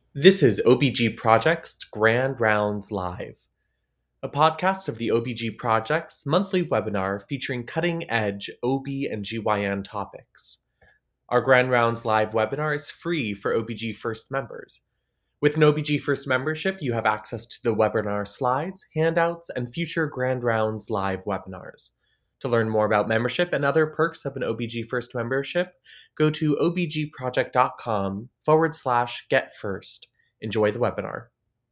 This is OBG Project's Grand Rounds Live, a podcast of the OBG Project's monthly webinar featuring cutting-edge OB and GYN topics. Our Grand Rounds Live webinar is free for OBG First members. With an OBG First membership, you have access to the webinar slides, handouts, and future Grand Rounds Live webinars. To learn more about membership and other perks of an OBG First membership, go to obgproject.com/get first. Enjoy the webinar.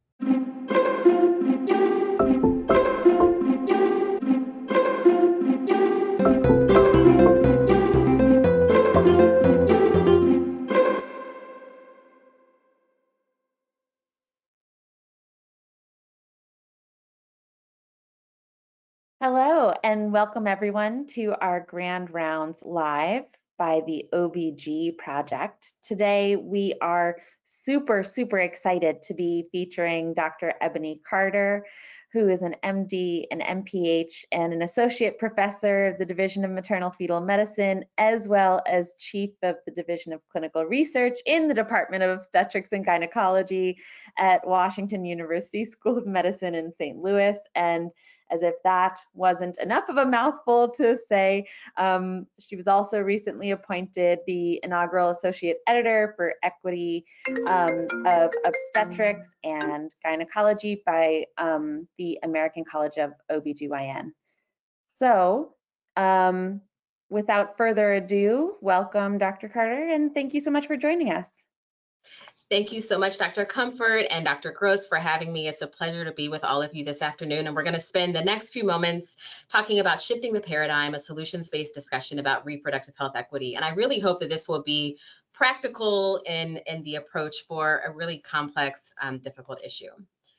Hello, and welcome everyone to our Grand Rounds Live by the OBG Project. Today, we are super excited to be featuring Dr. Ebony Carter, who is an MD, an MPH, and an associate professor of the Division of Maternal Fetal Medicine, as well as chief of the Division of Clinical Research in the Department of Obstetrics and Gynecology at Washington University School of Medicine in St. Louis. And as if that wasn't enough of a mouthful to say, she was also recently appointed the inaugural associate editor for Equity of Obstetrics and Gynecology by the American College of OBGYN. So without further ado, welcome Dr. Carter, and thank you so much for joining us. Thank you so much, Dr. Comfort and Dr. Gross, for having me. It's a pleasure to be with all of you this afternoon. And we're going to spend the next few moments talking about shifting the paradigm, a solutions-based discussion about reproductive health equity. And I really hope that this will be practical in the approach for a really complex, difficult issue.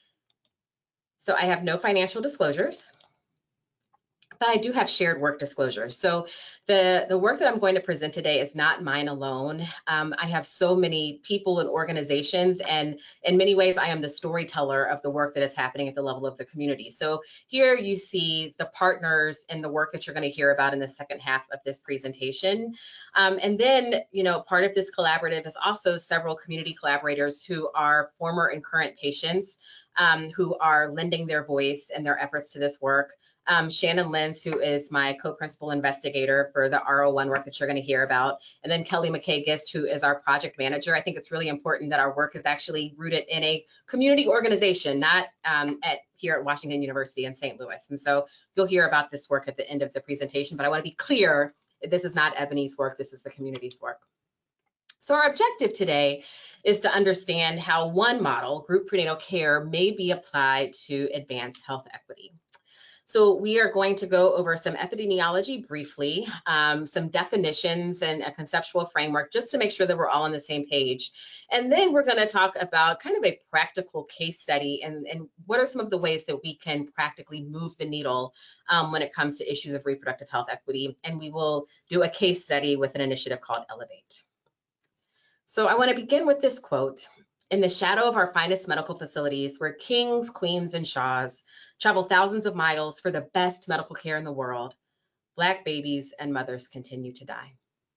So I have no financial disclosures, but I do have shared work disclosures. So the work that I'm going to present today is not mine alone. I have so many people and organizations, and in many ways, I am the storyteller of the work that is happening at the level of the community. So here you see the partners and the work that you're going to hear about in the second half of this presentation. And then, part of this collaborative is also several community collaborators who are former and current patients who are lending their voice and their efforts to this work. Shannon Lenz, who is my co-principal investigator for the R01 work that you're going to hear about, and then Kelly McKay Gist, who is our project manager. I think it's really important that our work is actually rooted in a community organization, not here at Washington University in St. Louis. And so you'll hear about this work at the end of the presentation, but I want to be clear, this is not Ebony's work, this is the community's work. So our objective today is to understand how one model, group prenatal care, may be applied to advance health equity. So we are going to go over some epidemiology briefly, some definitions and a conceptual framework just to make sure that we're all on the same page. And then we're going to talk about kind of a practical case study and what are some of the ways that we can practically move the needle when it comes to issues of reproductive health equity. And we will do a case study with an initiative called Elevate. So I want to begin with this quote. In the shadow of our finest medical facilities, where kings, queens, and shaws travel thousands of miles for the best medical care in the world, Black babies and mothers continue to die.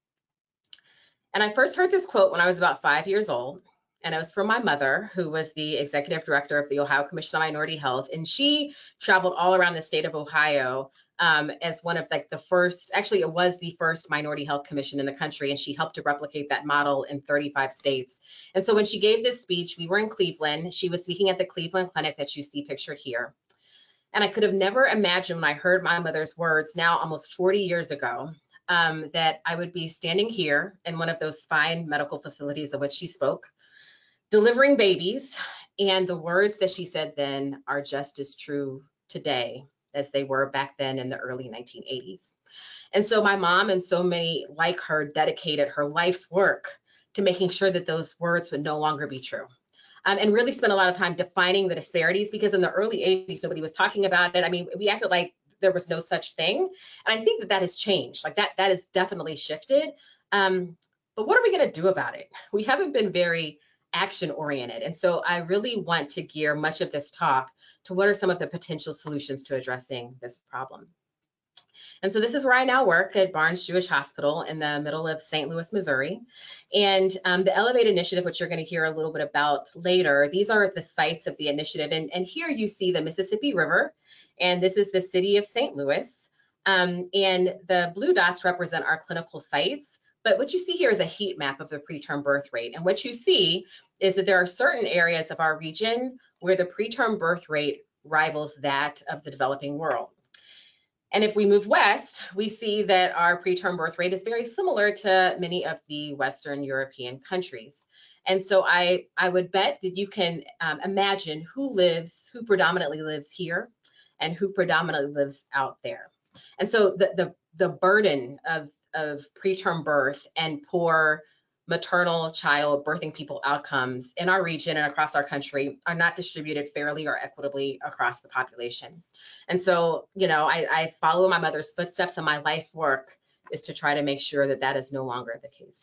And I first heard this quote when I was about 5 years old, and it was from my mother, who was the executive director of the Ohio Commission on Minority Health, and she traveled all around the state of Ohio as one of the first, actually it was the first minority health commission in the country, and she helped to replicate that model in 35 states. And so when she gave this speech, we were in Cleveland. She was speaking at the Cleveland Clinic that you see pictured here. And I could have never imagined when I heard my mother's words now almost 40 years ago, that I would be standing here in one of those fine medical facilities of which she spoke, delivering babies, and the words that she said then are just as true today as they were back then in the early 1980s. And so my mom and so many like her dedicated her life's work to making sure that those words would no longer be true. And really spent a lot of time defining the disparities, because in the early 80s, nobody was talking about it. I mean, we acted like there was no such thing. And I think that has changed, that has definitely shifted. But what are we going to do about it? We haven't been very action oriented. And so I really want to gear much of this talk to what are some of the potential solutions to addressing this problem. And so this is where I now work at Barnes Jewish Hospital in the middle of St. Louis, Missouri. And the Elevate Initiative, which you're going to hear a little bit about later, these are the sites of the initiative. And here you see the Mississippi River, and this is the city of St. Louis. And the blue dots represent our clinical sites. But what you see here is a heat map of the preterm birth rate. And what you see is that there are certain areas of our region where the preterm birth rate rivals that of the developing world. And if we move west, we see that our preterm birth rate is very similar to many of the Western European countries. And so I would bet that you can imagine who predominantly lives here and who predominantly lives out there. And so the burden of preterm birth and poor maternal, child, birthing people outcomes in our region and across our country are not distributed fairly or equitably across the population. And so, you know, I follow my mother's footsteps, and my life work is to try to make sure that that is no longer the case.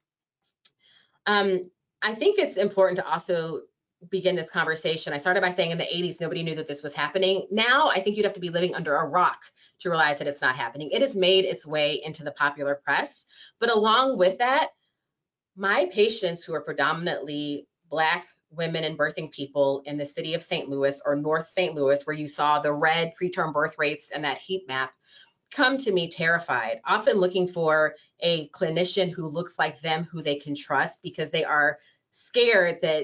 I think it's important to also begin this conversation. I started by saying in the 80s, nobody knew that this was happening. Now, I think you'd have to be living under a rock to realize that it's not happening. It has made its way into the popular press. But along with that, my patients who are predominantly Black women and birthing people in the city of St. Louis or North St. Louis, where you saw the red preterm birth rates and that heat map, come to me terrified, often looking for a clinician who looks like them, who they can trust, because they are scared that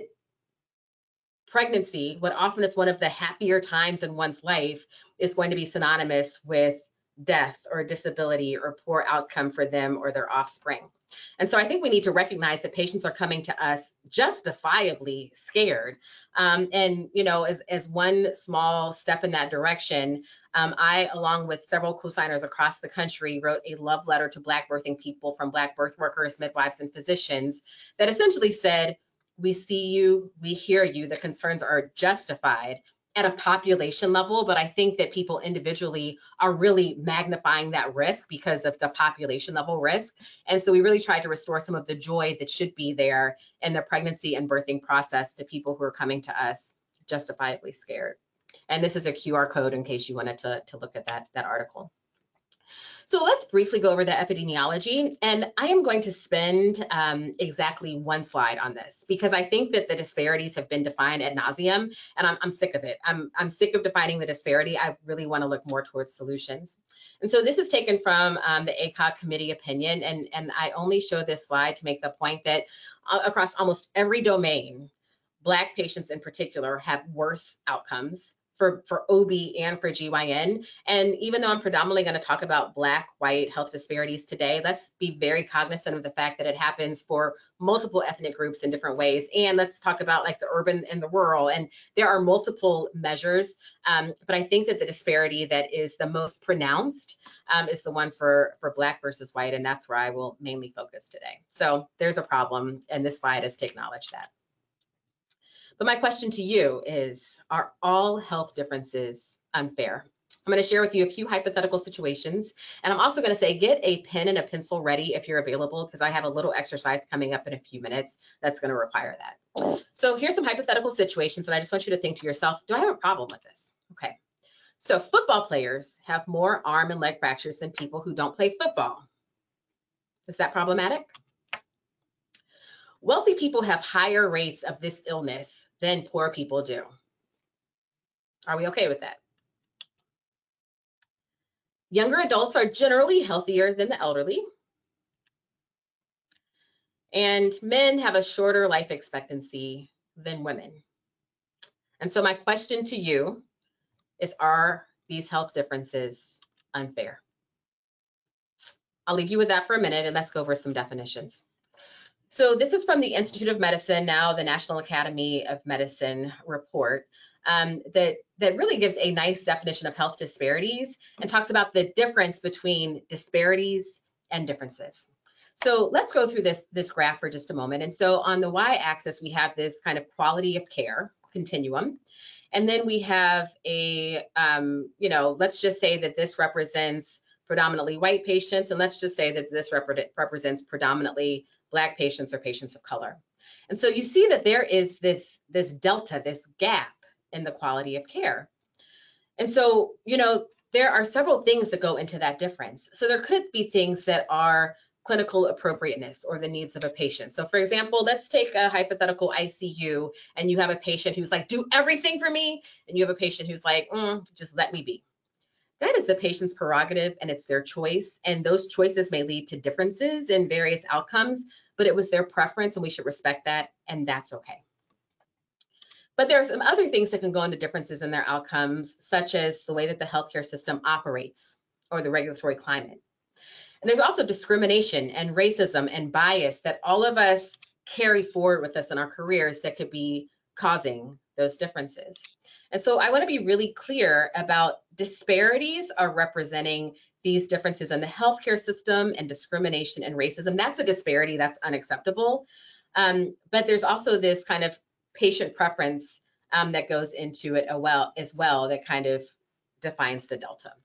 pregnancy, what often is one of the happier times in one's life, is going to be synonymous with death or disability or poor outcome for them or their offspring. And so I think we need to recognize that patients are coming to us justifiably scared. And, you know, as one small step in that direction, I, along with several co-signers across the country, wrote a love letter to Black birthing people from Black birth workers, midwives, and physicians that essentially said, we see you, we hear you, the concerns are justified at a population level, but I think that people individually are really magnifying that risk because of the population level risk. And so we really tried to restore some of the joy that should be there in the pregnancy and birthing process to people who are coming to us justifiably scared. And this is a QR code in case you wanted to look at that article. So let's briefly go over the epidemiology, and I am going to spend exactly one slide on this because I think that the disparities have been defined ad nauseum, and I'm sick of it. I'm sick of defining the disparity. I really want to look more towards solutions. And so this is taken from the ACOG committee opinion, and I only show this slide to make the point that across almost every domain, Black patients in particular have worse outcomes for OB and for GYN. And even though I'm predominantly going to talk about Black, white health disparities today, let's be very cognizant of the fact that it happens for multiple ethnic groups in different ways. And let's talk about like the urban and the rural. And there are multiple measures, but I think that the disparity that is the most pronounced is the one for Black versus white, and that's where I will mainly focus today. So there's a problem, and this slide is to acknowledge that. But my question to you is, are all health differences unfair? I'm going to share with you a few hypothetical situations, and I'm also going to say get a pen and a pencil ready if you're available, because I have a little exercise coming up in a few minutes that's going to require that. So here's some hypothetical situations, and I just want you to think to yourself, do I have a problem with this? Okay. So football players have more arm and leg fractures than people who don't play football. Is that problematic? Wealthy people have higher rates of this illness than poor people do. Are we okay with that? Younger adults are generally healthier than the elderly. And men have a shorter life expectancy than women. And so my question to you is, are these health differences unfair? I'll leave you with that for a minute, and let's go over some definitions. So this is from the Institute of Medicine, now the National Academy of Medicine report, that really gives a nice definition of health disparities and talks about the difference between disparities and differences. So let's go through this graph for just a moment. And so on the y-axis, we have this kind of quality of care continuum. And then we have a, let's just say that this represents predominantly white patients, and let's just say that this represents predominantly Black patients or patients of color. And so you see that there is this delta, this gap in the quality of care. And so, there are several things that go into that difference. So there could be things that are clinical appropriateness or the needs of a patient. So for example, let's take a hypothetical ICU and you have a patient who's like, do everything for me. And you have a patient who's like, just let me be. That is the patient's prerogative and it's their choice. And those choices may lead to differences in various outcomes, but it was their preference and we should respect that, and that's okay. But there are some other things that can go into differences in their outcomes, such as the way that the healthcare system operates or the regulatory climate. And there's also discrimination and racism and bias that all of us carry forward with us in our careers that could be causing those differences. And so I want to be really clear about disparities are representing these differences in the healthcare system, and discrimination and racism. That's a disparity that's unacceptable. But there's also this kind of patient preference that goes into it as well that kind of defines the delta.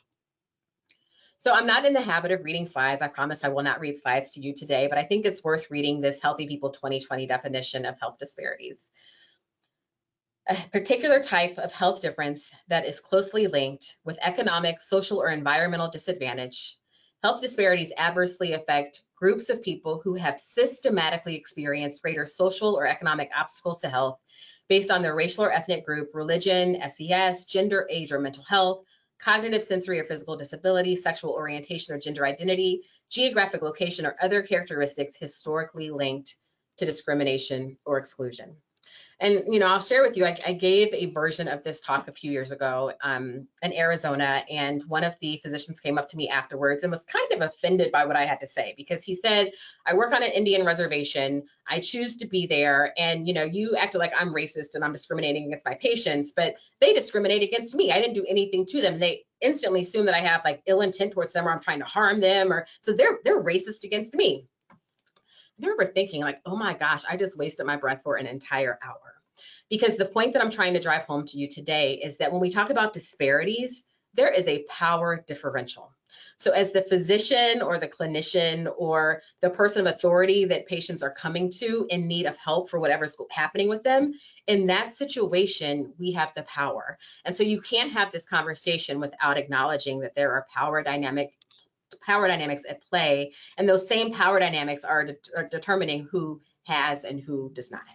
So I'm not in the habit of reading slides. I promise I will not read slides to you today, but I think it's worth reading this Healthy People 2020 definition of health disparities. A particular type of health difference that is closely linked with economic, social, or environmental disadvantage. Health disparities adversely affect groups of people who have systematically experienced greater social or economic obstacles to health based on their racial or ethnic group, religion, SES, gender, age, or mental health, cognitive, sensory, or physical disability, sexual orientation or gender identity, geographic location, or other characteristics historically linked to discrimination or exclusion. And, I'll share with you, I gave a version of this talk a few years ago in Arizona, and one of the physicians came up to me afterwards and was kind of offended by what I had to say, because he said, I work on an Indian reservation, I choose to be there, and, you acted like I'm racist and I'm discriminating against my patients, but they discriminate against me. I didn't do anything to them. They instantly assume that I have like ill intent towards them, or I'm trying to harm them, or so they're racist against me. I remember thinking like, oh my gosh, I just wasted my breath for an entire hour. Because the point that I'm trying to drive home to you today is that when we talk about disparities, there is a power differential. So as the physician or the clinician or the person of authority that patients are coming to in need of help for whatever's happening with them, in that situation, we have the power. And so you can't have this conversation without acknowledging that there are power dynamics at play, and those same power dynamics are determining who has and who does not have.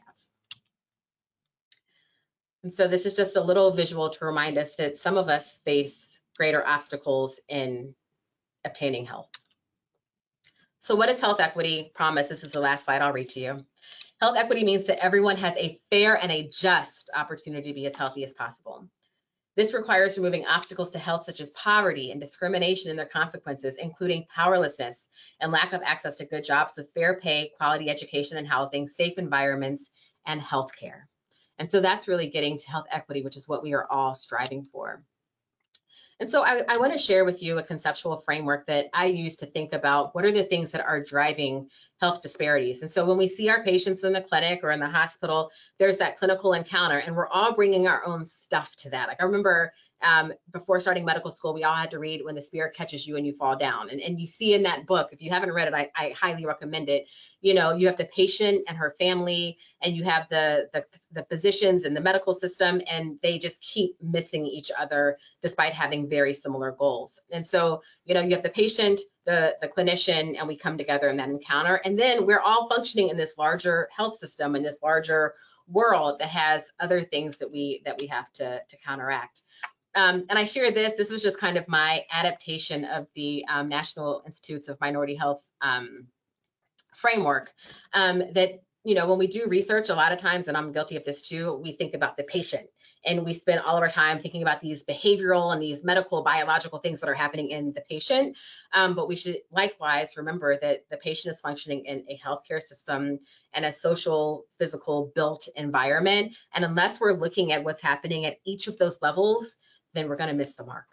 And so this is just a little visual to remind us that some of us face greater obstacles in obtaining health. So what is health equity? Promise, this is the last slide I'll read to you. Health equity means that everyone has a fair and a just opportunity to be as healthy as possible. This requires removing obstacles to health such as poverty and discrimination and their consequences, including powerlessness and lack of access to good jobs with fair pay, quality education and housing, safe environments, and health care. And so that's really getting to health equity, which is what we are all striving for. And so I want to share with you a conceptual framework that I use to think about what are the things that are driving health disparities. And so when we see our patients in the clinic or in the hospital, there's that clinical encounter, and we're all bringing our own stuff to that. Like I remember before starting medical school, we all had to read When the Spirit Catches You and You Fall Down. And you see in that book, if you haven't read it, I highly recommend it. You have the patient and her family, and you have the physicians and the medical system, and they just keep missing each other despite having very similar goals. And so, you have the patient, the clinician, and we come together in that encounter. And then we're all functioning in this larger health system, in this larger world that has other things that we have to counteract. And I share this was just kind of my adaptation of the National Institutes of Minority Health framework that, when we do research, a lot of times, and I'm guilty of this too, we think about the patient, and we spend all of our time thinking about these behavioral and these medical, biological things that are happening in the patient. But we should likewise remember that the patient is functioning in a healthcare system and a social, physical, built environment. And unless we're looking at what's happening at each of those levels, then we're going to miss the mark.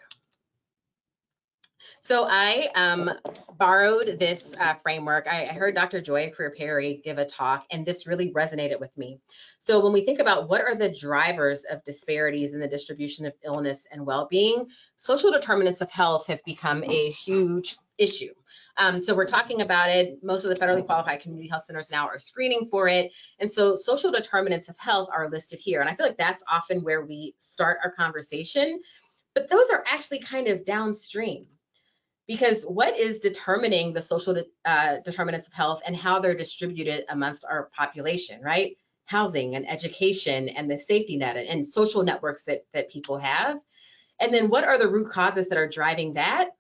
So I borrowed this framework. I heard Dr. Joy Perry give a talk, and this really resonated with me. So when we think about what are the drivers of disparities in the distribution of illness and well-being, social determinants of health have become a huge issue. So we're talking about it. Most of the federally qualified community health centers now are screening for it. And so social determinants of health are listed here. And I feel like that's often where we start our conversation. But those are actually kind of downstream, because what is determining the social determinants of health and how they're distributed amongst our population, right? Housing and education and the safety net and social networks that people have. And then what are the root causes that are driving that?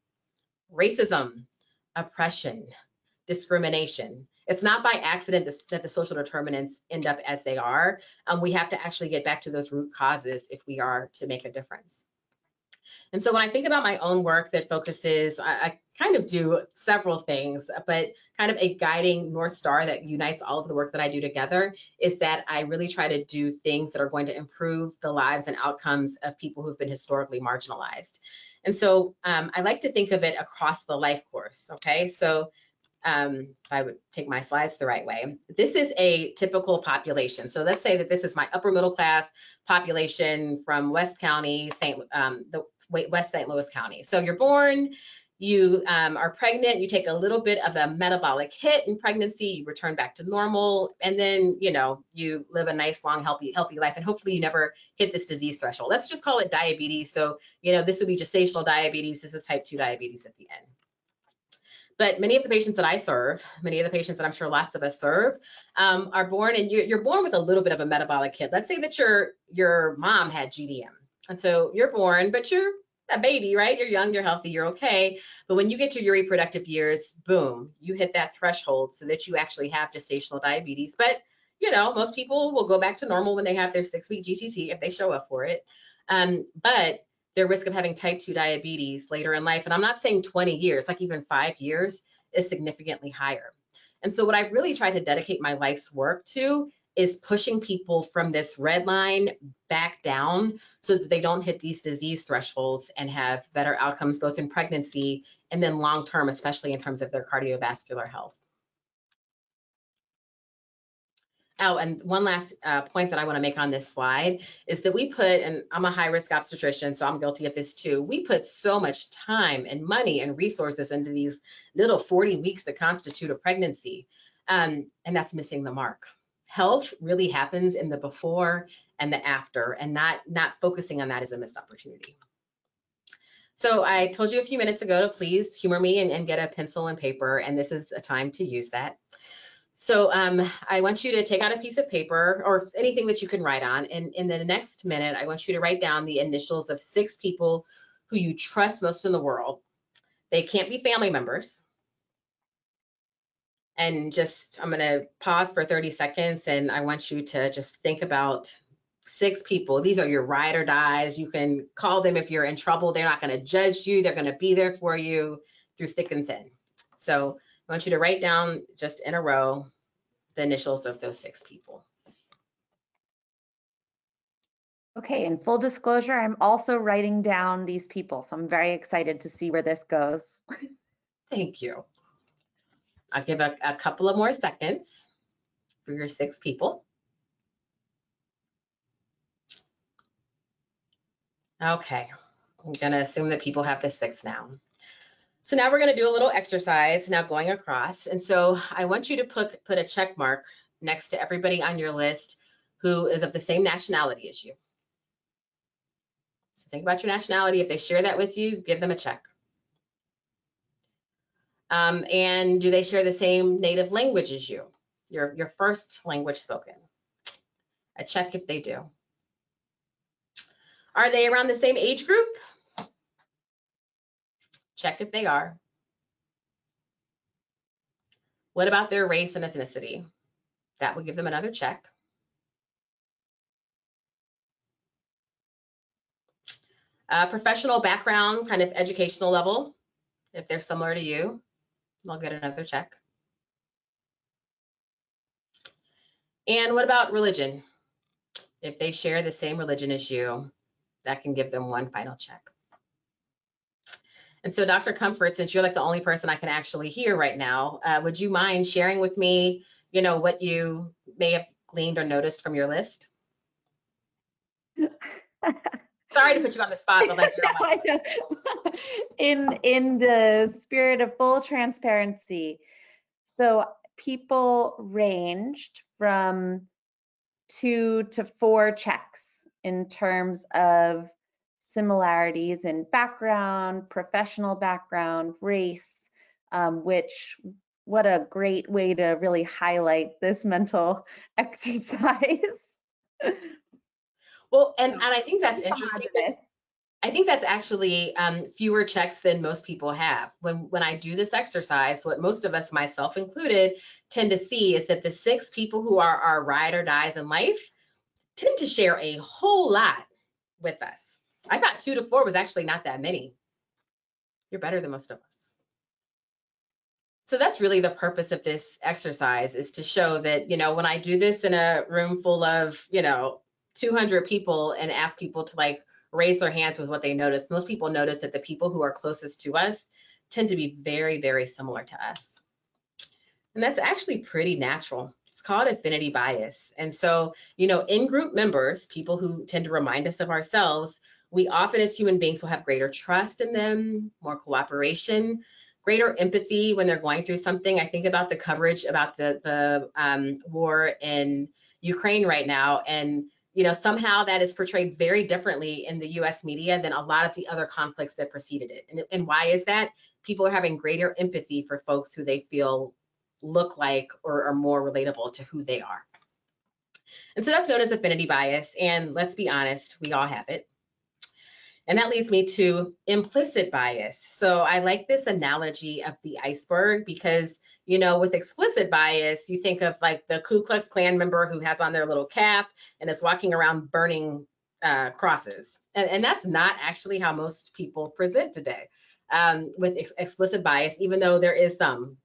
Racism, oppression, discrimination. It's not by accident that the social determinants end up as they are. We have to actually get back to those root causes if we are to make a difference. And so when I think about my own work that focuses, I kind of do several things, but kind of a guiding North Star that unites all of the work that I do together is that I really try to do things that are going to improve the lives and outcomes of people who've been historically marginalized. And so I like to think of it across the life course, okay? So if I would take my slides the right way, this is a typical population. So let's say that this is my upper middle class population from West County, West St. Louis County. So you're born, you are pregnant, you take a little bit of a metabolic hit in pregnancy, you return back to normal, and then, you know, you live a nice, long, healthy life, and hopefully you never hit this disease threshold. Let's just call it diabetes. So, you know, this would be gestational diabetes. This is type 2 diabetes at the end. But many of the patients that I serve, many of the patients that I'm sure lots of us serve, are born, and you're born with a little bit of a metabolic hit. Let's say that your mom had GDM. And so you're born, but you're a baby, right? You're young, you're healthy, you're okay. But when you get to your reproductive years, boom, you hit that threshold so that you actually have gestational diabetes. But, you know, most people will go back to normal when they have their 6-week GTT if they show up for it. But their risk of having type 2 diabetes later in life, and I'm not saying 20 years, like even 5 years, is significantly higher. And so what I've really tried to dedicate my life's work to is pushing people from this red line back down so that they don't hit these disease thresholds and have better outcomes both in pregnancy and then long term, especially in terms of their cardiovascular health. Oh, and one last point that I want to make on this slide is that we put, and I'm a high-risk obstetrician, so I'm guilty of this too, we put so much time and money and resources into these little 40 weeks that constitute a pregnancy, and that's missing the mark. Health really happens in the before and the after, and not focusing on that is a missed opportunity. So I told you a few minutes ago to please humor me and get a pencil and paper, and this is the time to use that. So I want you to take out a piece of paper or anything that you can write on. And in the next minute, I want you to write down the initials of 6 people who you trust most in the world. They can't be family members. And just, I'm going to pause for 30 seconds and I want you to just think about 6 people. These are your ride or dies. You can call them if you're in trouble. They're not going to judge you. They're going to be there for you through thick and thin. So I want you to write down just in a row the initials of those 6 people. Okay, in full disclosure, I'm also writing down these people, so I'm very excited to see where this goes. Thank you. I'll give a couple of more seconds for your 6 people. Okay, I'm gonna assume that people have the 6 now. So now we're gonna do a little exercise now going across. And so I want you to put a check mark next to everybody on your list who is of the same nationality as you. So think about your nationality. If they share that with you, give them a check. And do they share the same native language as you, your first language spoken? A check if they do. Are they around the same age group? Check if they are. What about their race and ethnicity? That would give them another check. Professional background, kind of educational level, if they're similar to you, they'll get another check. And what about religion? If they share the same religion as you, that can give them one final check. And so Dr. Comfort, since you're like the only person I can actually hear right now, would you mind sharing with me, you know, what you may have gleaned or noticed from your list? Sorry to put you on the spot, but like you're on in the spirit of full transparency. So people ranged from 2 to 4 checks in terms of similarities in background, professional background, race, which what a great way to really highlight this mental exercise. Well, and I think that's interesting. I think that's actually fewer checks than most people have. When I do this exercise, what most of us, myself included, tend to see is that the 6 people who are our ride or dies in life tend to share a whole lot with us. I thought 2 to 4 was actually not that many. You're better than most of us. So that's really the purpose of this exercise, is to show that, when I do this in a room full of, 200 people and ask people to like raise their hands with what they noticed, most people notice that the people who are closest to us tend to be very, very similar to us. And that's actually pretty natural. It's called affinity bias. And so, in-group members, people who tend to remind us of ourselves, we often as human beings will have greater trust in them, more cooperation, greater empathy when they're going through something. I think about the coverage about the war in Ukraine right now, and somehow that is portrayed very differently in the US media than a lot of the other conflicts that preceded it. And why is that? People are having greater empathy for folks who they feel look like or are more relatable to who they are. And so that's known as affinity bias. And let's be honest, we all have it. And that leads me to implicit bias. So I like this analogy of the iceberg because, with explicit bias, you think of like the Ku Klux Klan member who has on their little cap and is walking around burning crosses. And that's not actually how most people present today with explicit bias, even though there is some.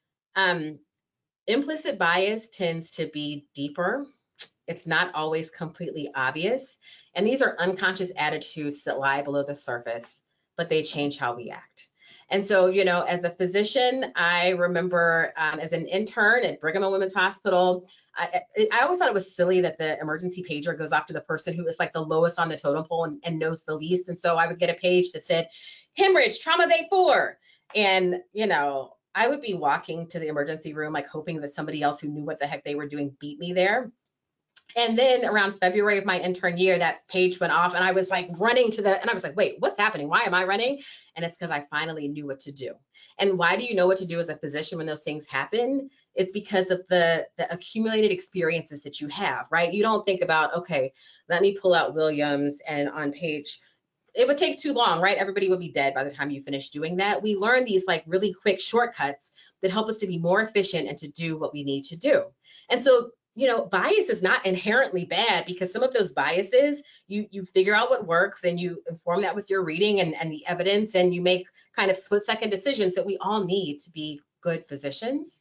Implicit bias tends to be deeper. It's not always completely obvious. And these are unconscious attitudes that lie below the surface, but they change how we act. And so, as a physician, I remember as an intern at Brigham and Women's Hospital, I always thought it was silly that the emergency pager goes off to the person who is like the lowest on the totem pole and knows the least. And so I would get a page that said, hemorrhage, trauma bay 4. And, I would be walking to the emergency room, like hoping that somebody else who knew what the heck they were doing beat me there. And then around February of my intern year, that page went off and I was like running and I was like, wait, what's happening? Why am I running? And it's because I finally knew what to do. And why do you know what to do as a physician when those things happen? It's because of the accumulated experiences that you have, right? You don't think about, okay, let me pull out Williams and on page, it would take too long, right? Everybody would be dead by the time you finish doing that. We learn these like really quick shortcuts that help us to be more efficient and to do what we need to do. And so, bias is not inherently bad because some of those biases, you figure out what works and you inform that with your reading and the evidence, and you make kind of split-second decisions that we all need to be good physicians.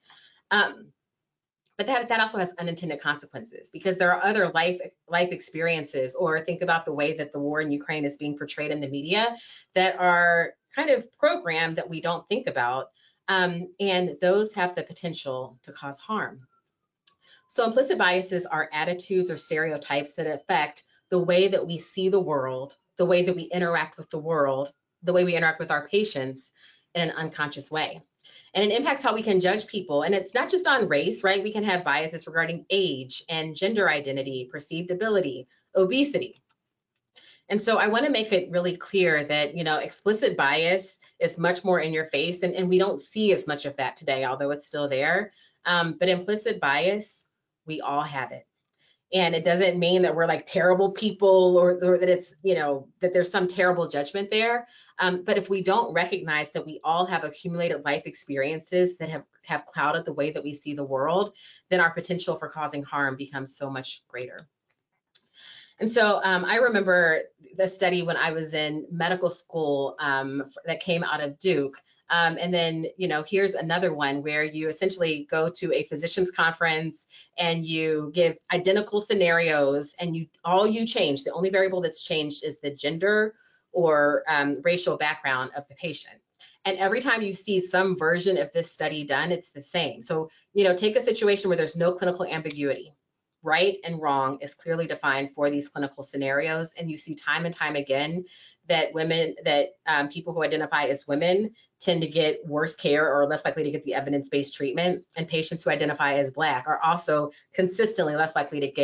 But that also has unintended consequences because there are other life experiences, or think about the way that the war in Ukraine is being portrayed in the media, that are kind of programmed that we don't think about. And those have the potential to cause harm. So implicit biases are attitudes or stereotypes that affect the way that we see the world, the way that we interact with the world, the way we interact with our patients in an unconscious way. And it impacts how we can judge people. And it's not just on race, right? We can have biases regarding age and gender identity, perceived ability, obesity. And so I want to make it really clear that, explicit bias is much more in your face, and we don't see as much of that today, although it's still there. But implicit bias, we all have it. And it doesn't mean that we're like terrible people or that it's, that there's some terrible judgment there. But if we don't recognize that we all have accumulated life experiences that have clouded the way that we see the world, then our potential for causing harm becomes so much greater. And so I remember the study when I was in medical school that came out of Duke. And then, here's another one where you essentially go to a physician's conference and you give identical scenarios, and all you change, the only variable that's changed is the gender or racial background of the patient. And every time you see some version of this study done, it's the same. So, take a situation where there's no clinical ambiguity. Right and wrong is clearly defined for these clinical scenarios. And you see time and time again that people who identify as women tend to get worse care or less likely to get the evidence-based treatment. And patients who identify as Black are also consistently less likely to get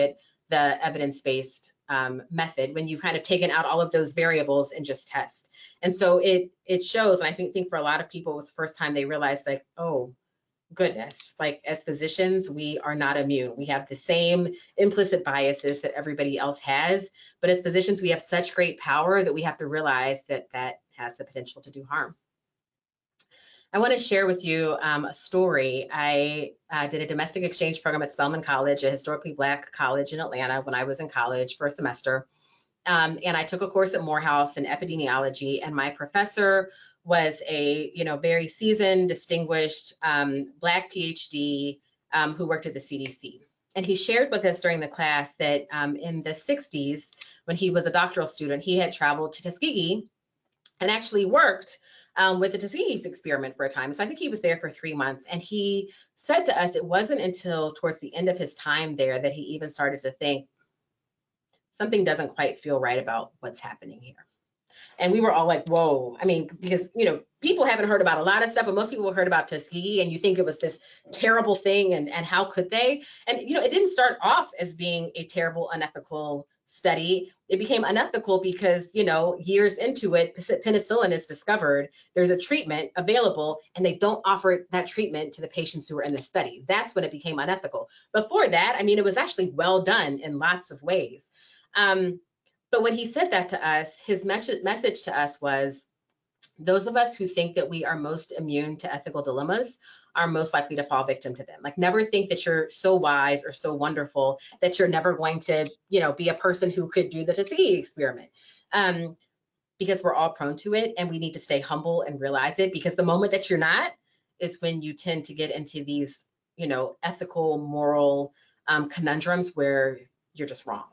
the evidence-based method when you've kind of taken out all of those variables and just test. And so it shows, and I think for a lot of people, it was the first time they realized, like, oh, goodness, like as physicians, we are not immune. We have the same implicit biases that everybody else has, but as physicians, we have such great power that we have to realize that that has the potential to do harm. I want to share with you a story. I did a domestic exchange program at Spelman College, a historically Black college in Atlanta, when I was in college for a semester. And I took a course at Morehouse in epidemiology, and my professor was a very seasoned, distinguished Black PhD who worked at the CDC. And he shared with us during the class that in the 60s, when he was a doctoral student, he had traveled to Tuskegee and actually worked with the Tuskegee experiment for a time. So I think he was there for 3 months. And he said to us, it wasn't until towards the end of his time there that he even started to think, something doesn't quite feel right about what's happening here. And we were all like, whoa. I mean, because, people haven't heard about a lot of stuff, but most people heard about Tuskegee, and you think it was this terrible thing, and how could they? And, it didn't start off as being a terrible, unethical study. It became unethical because, years into it, penicillin is discovered, there's a treatment available, and they don't offer that treatment to the patients who were in the study. That's when it became unethical. Before that, I mean, it was actually well done in lots of ways. But when he said that to us, his message to us was, those of us who think that we are most immune to ethical dilemmas are most likely to fall victim to them. Like, never think that you're so wise or so wonderful that you're never going to, be a person who could do the Tuskegee experiment. Because we're all prone to it, and we need to stay humble and realize it, because the moment that you're not is when you tend to get into these, ethical, moral conundrums where you're just wrong.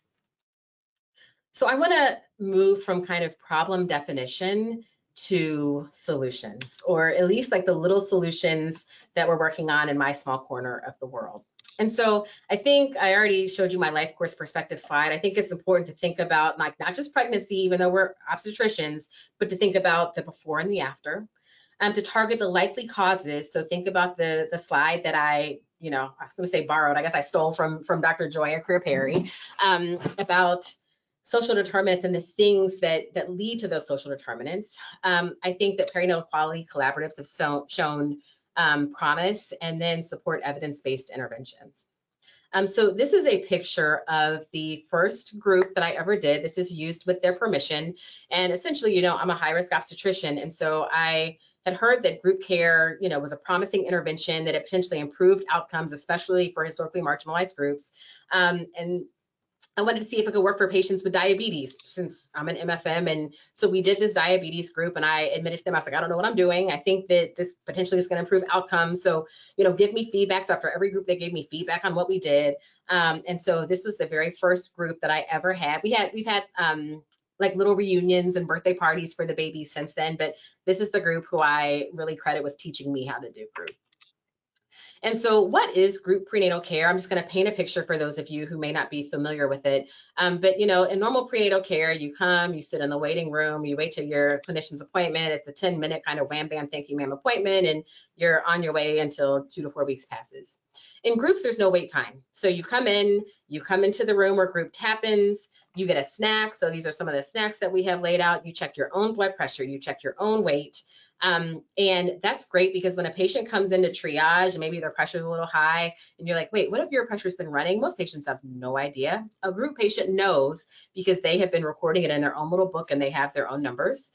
So I want to move from kind of problem definition to solutions, or at least like the little solutions that we're working on in my small corner of the world. And so I think I already showed you my life course perspective slide. I think it's important to think about, like, not just pregnancy, even though we're obstetricians, but to think about the before and the after, to target the likely causes. So think about the slide that I was going to say borrowed, I guess I stole from Dr. Joya Krier-Perry, about social determinants and the things that lead to those social determinants. I think that perinatal quality collaboratives have shown promise, and then support evidence-based interventions. So this is a picture of the first group that I ever did. This is used with their permission. And essentially, I'm a high-risk obstetrician. And so I had heard that group care, was a promising intervention, that it potentially improved outcomes, especially for historically marginalized groups. And I wanted to see if it could work for patients with diabetes, since I'm an MFM. And so we did this diabetes group, and I admitted to them, I was like, I don't know what I'm doing. I think that this potentially is going to improve outcomes. So, give me feedback. So after every group, they gave me feedback on what we did. And so this was the very first group that I ever had. We've had like little reunions and birthday parties for the babies since then, but this is the group who I really credit with teaching me how to do group. And so what is group prenatal care? I'm just going to paint a picture for those of you who may not be familiar with it. But, in normal prenatal care, you come, you sit in the waiting room, you wait till your clinician's appointment. It's a 10-minute kind of wham, bam, thank you, ma'am appointment, and you're on your way until 2 to 4 weeks passes. In groups, there's no wait time. So you come into the room where group happens, you get a snack. So these are some of the snacks that we have laid out. You check your own blood pressure, you check your own weight. And that's great, because when a patient comes into triage and maybe their pressure is a little high, and you're like, wait, what if your pressure's been running? Most patients have no idea. A group patient knows, because they have been recording it in their own little book, and they have their own numbers.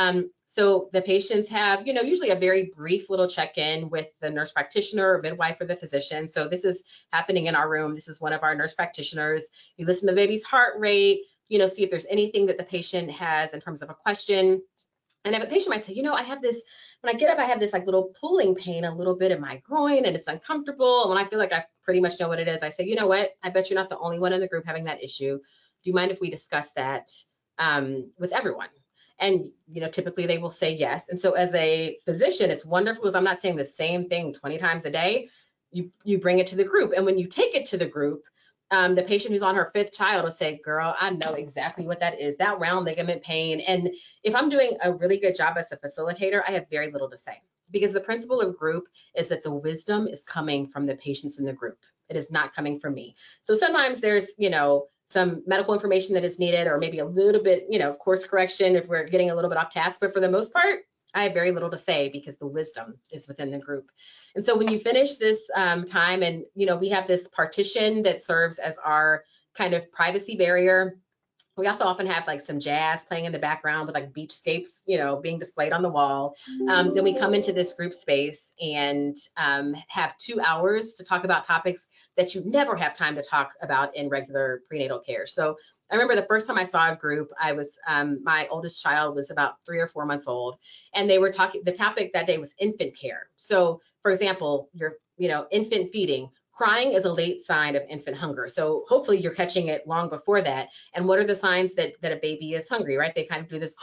So the patients have, usually a very brief little check-in with the nurse practitioner or midwife or the physician. So this is happening in our room. This is one of our nurse practitioners. You listen to the baby's heart rate, see if there's anything that the patient has in terms of a question. And if a patient might say, I have this, when I get up, I have this like little pulling pain a little bit in my groin, and it's uncomfortable. And when I feel like I pretty much know what it is, I say, you know what, I bet you're not the only one in the group having that issue. Do you mind if we discuss that with everyone? And, typically they will say yes. And so as a physician, it's wonderful, because I'm not saying the same thing 20 times a day. You bring it to the group. And when you take it to the group, the patient who's on her 5th child will say, girl, I know exactly what that is, that round ligament pain. And if I'm doing a really good job as a facilitator, I have very little to say, because the principle of group is that the wisdom is coming from the patients in the group. It is not coming from me. So sometimes there's, some medical information that is needed, or maybe a little bit, course correction if we're getting a little bit off task, but for the most part, I have very little to say because the wisdom is within the group. And so when you finish this time, and we have this partition that serves as our kind of privacy barrier. We also often have like some jazz playing in the background with like beachscapes, being displayed on the wall. Then we come into this group space and have 2 hours to talk about topics that you never have time to talk about in regular prenatal care. So I remember the first time I saw a group, I was, my oldest child was about 3 or 4 months old, and they were talking, the topic that day was infant care. So for example, your, infant feeding. Crying is a late sign of infant hunger. So hopefully you're catching it long before that. And what are the signs that a baby is hungry, right? They kind of do this.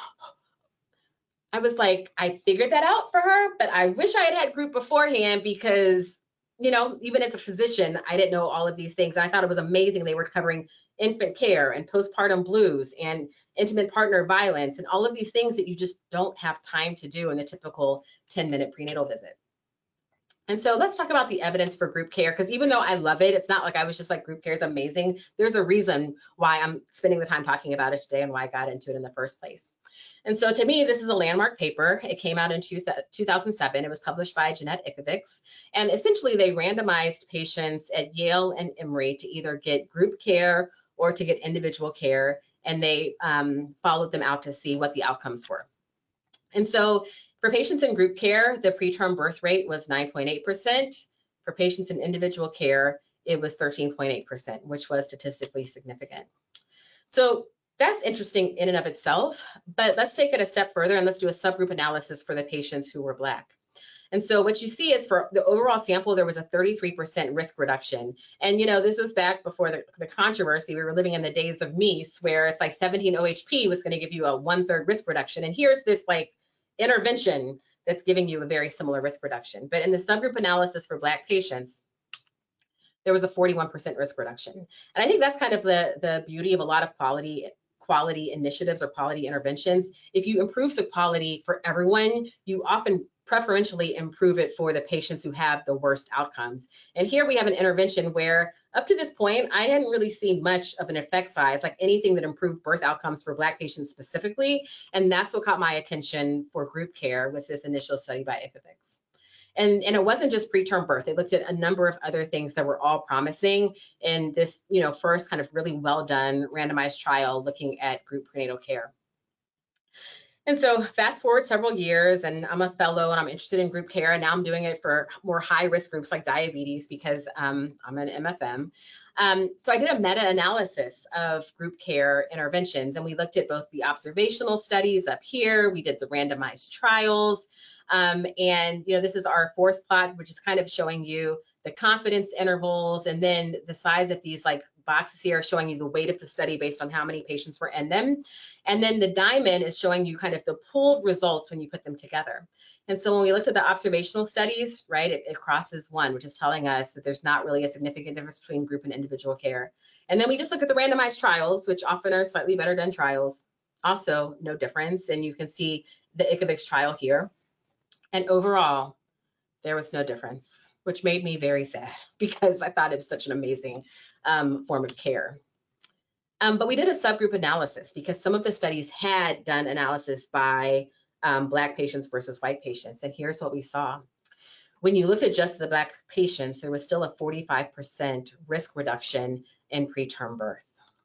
I was like, I figured that out for her, but I wish I had group beforehand because, even as a physician, I didn't know all of these things. And I thought it was amazing. They were covering infant care and postpartum blues and intimate partner violence and all of these things that you just don't have time to do in the typical 10-minute prenatal visit. And so let's talk about the evidence for group care, because even though I love it, it's not like I was just like, group care is amazing. There's a reason why I'm spending the time talking about it today and why I got into it in the first place. And so to me, this is a landmark paper. It came out in 2007. It was published by Jeanette Ickovics. And essentially they randomized patients at Yale and Emory to either get group care or to get individual care. And they followed them out to see what the outcomes were. And so for patients in group care, the preterm birth rate was 9.8%. For patients in individual care, it was 13.8%, which was statistically significant. So that's interesting in and of itself, but let's take it a step further and let's do a subgroup analysis for the patients who were Black. And so what you see is for the overall sample, there was a 33% risk reduction. And, this was back before the controversy. We were living in the days of Meese, where it's like 17 OHP was going to give you a 1/3 risk reduction. And here's this like intervention that's giving you a very similar risk reduction. But in the subgroup analysis for Black patients, there was a 41% risk reduction. And I think that's kind of the beauty of a lot of quality initiatives or quality interventions. If you improve the quality for everyone, you often preferentially improve it for the patients who have the worst outcomes. And here we have an intervention where up to this point, I hadn't really seen much of an effect size, like anything that improved birth outcomes for Black patients specifically. And that's what caught my attention for group care, was this initial study by Ickovics. And it wasn't just preterm birth. They looked at a number of other things that were all promising in this, first kind of really well done randomized trial looking at group prenatal care. And so fast forward several years, and I'm a fellow and I'm interested in group care, and now I'm doing it for more high risk groups like diabetes because I'm an MFM. So I did a meta-analysis of group care interventions, and we looked at both the observational studies up here, we did the randomized trials, and this is our force plot, which is kind of showing you the confidence intervals, and then the size of these like boxes here are showing you the weight of the study based on how many patients were in them. And then the diamond is showing you kind of the pooled results when you put them together. And so when we looked at the observational studies, right, it crosses 1, which is telling us that there's not really a significant difference between group and individual care. And then we just look at the randomized trials, which often are slightly better done trials. Also, no difference. And you can see the Ickovics trial here. And overall, there was no difference, which made me very sad because I thought it was such an amazing form of care. But we did a subgroup analysis because some of the studies had done analysis by Black patients versus white patients. And here's what we saw. When you looked at just the Black patients, there was still a 45% risk reduction in preterm birth.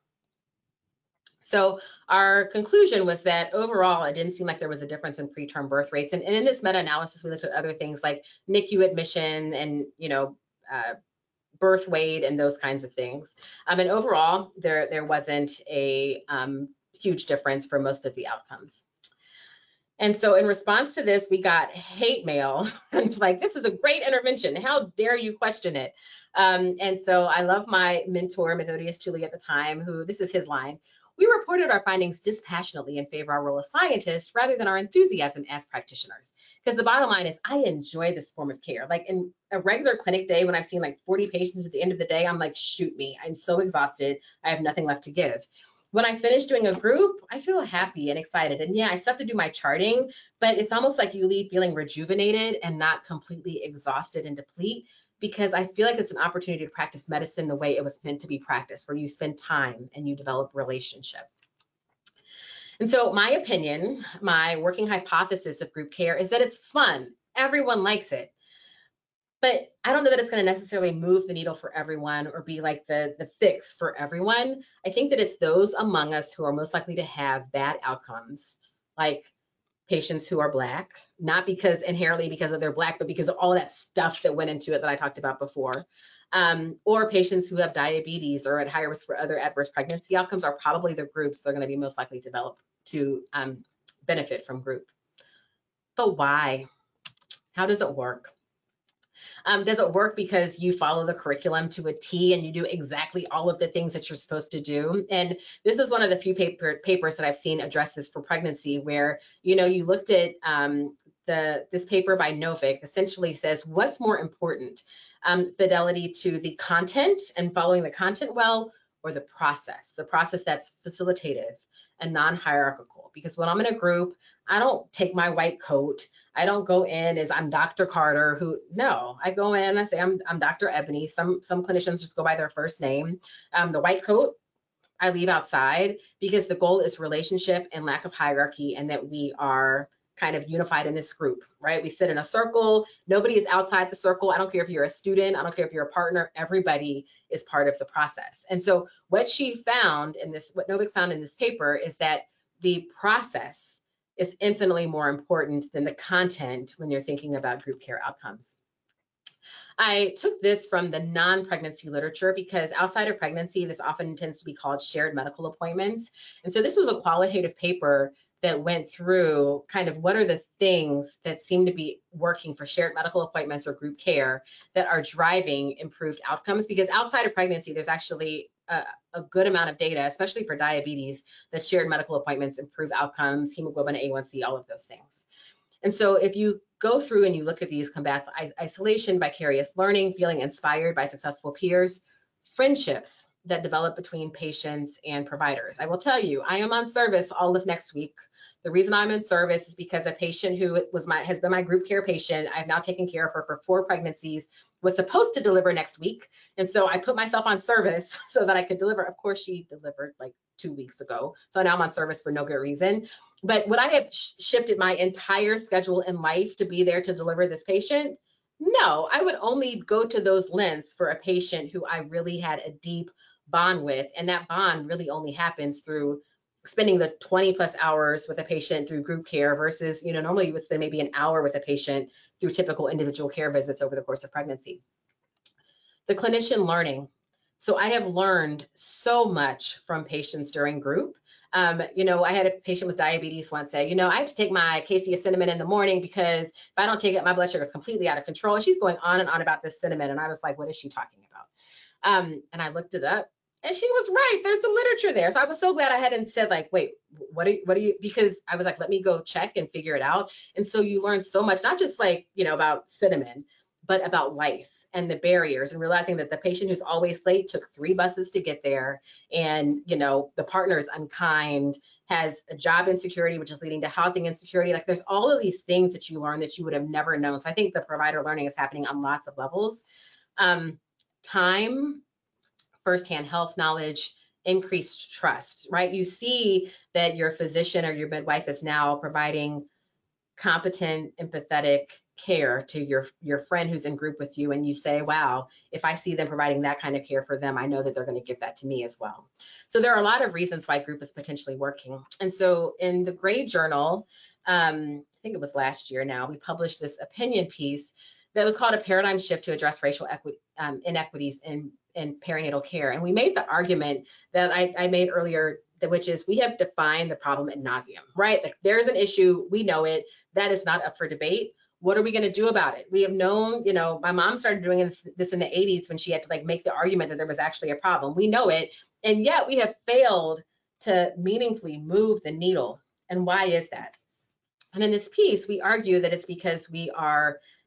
So our conclusion was that overall, it didn't seem like there was a difference in preterm birth rates. And in this meta-analysis, we looked at other things like NICU admission and, birth weight and those kinds of things. And overall, there wasn't a huge difference for most of the outcomes. And so in response to this, we got hate mail and like, this is a great intervention. How dare you question it? And so I love my mentor, Methodius Tully at the time, who, this is his line: "We reported our findings dispassionately in favor of our role as scientists rather than our enthusiasm as practitioners." Because the bottom line is, I enjoy this form of care. Like in a regular clinic day, when I've seen like 40 patients at the end of the day, I'm like, shoot me, I'm so exhausted. I have nothing left to give. when I finish doing a group, I feel happy and excited. And yeah, I still have to do my charting, but it's almost like you leave feeling rejuvenated and not completely exhausted and deplete, because I feel like it's an opportunity to practice medicine the way it was meant to be practiced, where you spend time and you develop relationship. And so my opinion, my working hypothesis of group care is that it's fun. Everyone likes it. But I don't know that it's going to necessarily move the needle for everyone or be like the fix for everyone. I think that it's those among us who are most likely to have bad outcomes, like patients who are Black, not because inherently because of their Black, but because of all that stuff that went into it that I talked about before. Or patients who have diabetes or at higher risk for other adverse pregnancy outcomes are probably the groups that are going to be most likely to benefit from group. But why? How does it work? Does it work because you follow the curriculum to a T and you do exactly all of the things that you're supposed to do? And this is one of the few papers that I've seen address this for pregnancy, where, you know, you looked at this paper by Novick essentially says, what's more important, fidelity to the content and following the content well, or the process that's facilitative and non-hierarchical? Because when I'm in a group, I don't take my white coat. I don't go in as I'm Dr. Carter, no, I go in and I say I'm Dr. Ebony. Some clinicians just go by their first name. The white coat, I leave outside, because the goal is relationship and lack of hierarchy, and that we are kind of unified in this group, right? We sit in a circle. Nobody is outside the circle. I don't care if you're a student. I don't care if you're a partner. Everybody is part of the process. And so what Novick found in this paper is that the process is infinitely more important than the content when you're thinking about group care outcomes. I took this from the non-pregnancy literature because outside of pregnancy, this often tends to be called shared medical appointments. And so this was a qualitative paper that went through kind of what are the things that seem to be working for shared medical appointments or group care that are driving improved outcomes. Because outside of pregnancy, there's actually a good amount of data, especially for diabetes, that shared medical appointments improve outcomes, hemoglobin A1C, all of those things. And so if you go through and you look at these combats, isolation, vicarious learning, feeling inspired by successful peers, friendships that develop between patients and providers. I will tell you, I am on service all of next week. The reason I'm in service is because a patient who has been my group care patient, I've now taken care of her for 4 pregnancies, was supposed to deliver next week. And so I put myself on service so that I could deliver. Of course, she delivered like 2 weeks ago. So now I'm on service for no good reason. But would I have shifted my entire schedule in life to be there to deliver this patient? No, I would only go to those lengths for a patient who I really had a deep bond with. And that bond really only happens through spending the 20+ hours with a patient through group care versus, you know, normally you would spend maybe an hour with a patient through typical individual care visits over the course of pregnancy. The clinician learning. So I have learned so much from patients during group. You know, I had a patient with diabetes once say, you know, I have to take my cassia cinnamon in the morning because if I don't take it, my blood sugar is completely out of control. And she's going on and on about this cinnamon. And I was like, what is she talking about? And I looked it up. And she was right. There's some literature there. So I was so glad I hadn't said like, wait, what are you, because I was like, let me go check and figure it out. And so you learn so much, not just like, you know, about cinnamon, but about life and the barriers, and realizing that the patient who's always late took 3 buses to get there. And, you know, the partner is unkind, has a job insecurity, which is leading to housing insecurity. Like there's all of these things that you learn that you would have never known. So I think the provider learning is happening on lots of levels. Time, firsthand health knowledge, increased trust, right? You see that your physician or your midwife is now providing competent, empathetic care to your friend who's in group with you, and you say, wow, if I see them providing that kind of care for them, I know that they're going to give that to me as well. So there are a lot of reasons why group is potentially working. And so in the Grade Journal, I think it was last year now, we published this opinion piece that was called A Paradigm Shift to Address Racial Inequities in Perinatal Care. And we made the argument that I made earlier, which is we have defined the problem ad nauseum, right? Like there's an issue, we know it, that is not up for debate. What are we going to do about it? We have known, you know, my mom started doing this in the 80s when she had to like make the argument that there was actually a problem. We know it, and yet we have failed to meaningfully move the needle. And why is that? And in this piece, we argue that it's because we are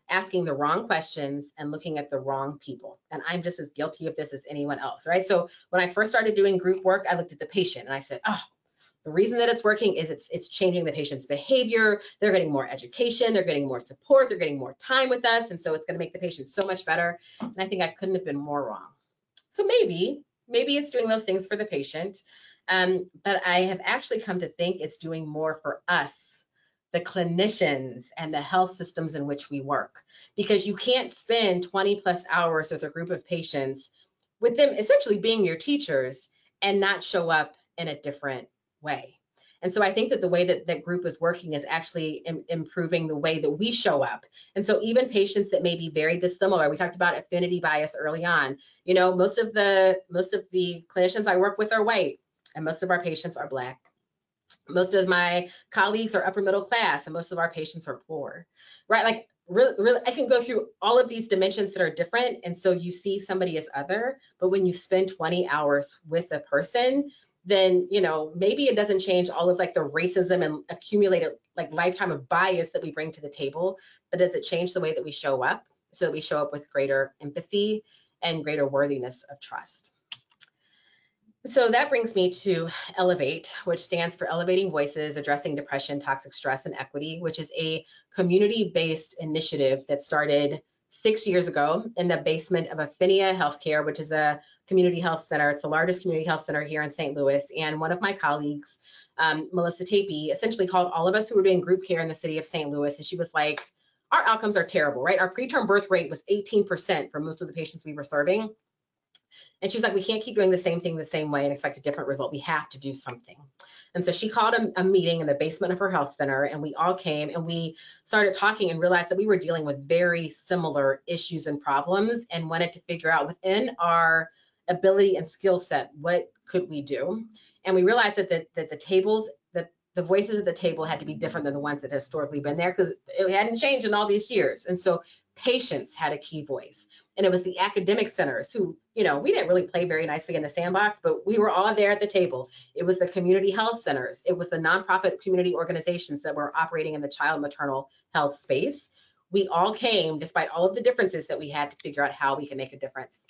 asking the wrong questions and looking at the wrong people. And I'm just as guilty of this as anyone else, right? So when I first started doing group work, I looked at the patient and I said, oh, the reason that it's working is it's changing the patient's behavior. They're getting more education, they're getting more support, they're getting more time with us. And so it's going to make the patient so much better. And I think I couldn't have been more wrong. So maybe it's doing those things for the patient. But I have actually come to think it's doing more for us, the clinicians and the health systems in which we work, because you can't spend 20 plus hours with a group of patients with them essentially being your teachers and not show up in a different way. And so I think that the way that that group is working is actually improving the way that we show up. And so even patients that may be very dissimilar, we talked about affinity bias early on. You know, most of the clinicians I work with are white, and most of our patients are Black. Most of my colleagues are upper middle class, and most of our patients are poor, right? Like really, I can go through all of these dimensions that are different. And so you see somebody as other, but when you spend 20 hours with a person, then, you know, maybe it doesn't change all of like the racism and accumulated like lifetime of bias that we bring to the table, but does it change the way that we show up so that we show up with greater empathy and greater worthiness of trust? So that brings me to Elevate, which stands for Elevating Voices, Addressing Depression, Toxic Stress, and Equity, which is a community-based initiative that started 6 years ago in the basement of Affinia Healthcare, which is a community health center. It's the largest community health center here in St. Louis. And one of my colleagues, Melissa Tapey, essentially called all of us who were doing group care in the city of St. Louis. And she was like, our outcomes are terrible, right? Our preterm birth rate was 18% for most of the patients we were serving. And she was like, we can't keep doing the same thing the same way and expect a different result. We have to do something. And so she called a meeting in the basement of her health center, and we all came and we started talking and realized that we were dealing with very similar issues and problems and wanted to figure out within our ability and skill set, what could we do? And we realized that the tables, that the voices at the table had to be different than the ones that had historically been there because it hadn't changed in all these years. And so patients had a key voice. And it was the academic centers who, you know, we didn't really play very nicely in the sandbox, but we were all there at the table. It was the community health centers. It was the nonprofit community organizations that were operating in the child maternal health space. We all came, despite all of the differences that we had, to figure out how we can make a difference.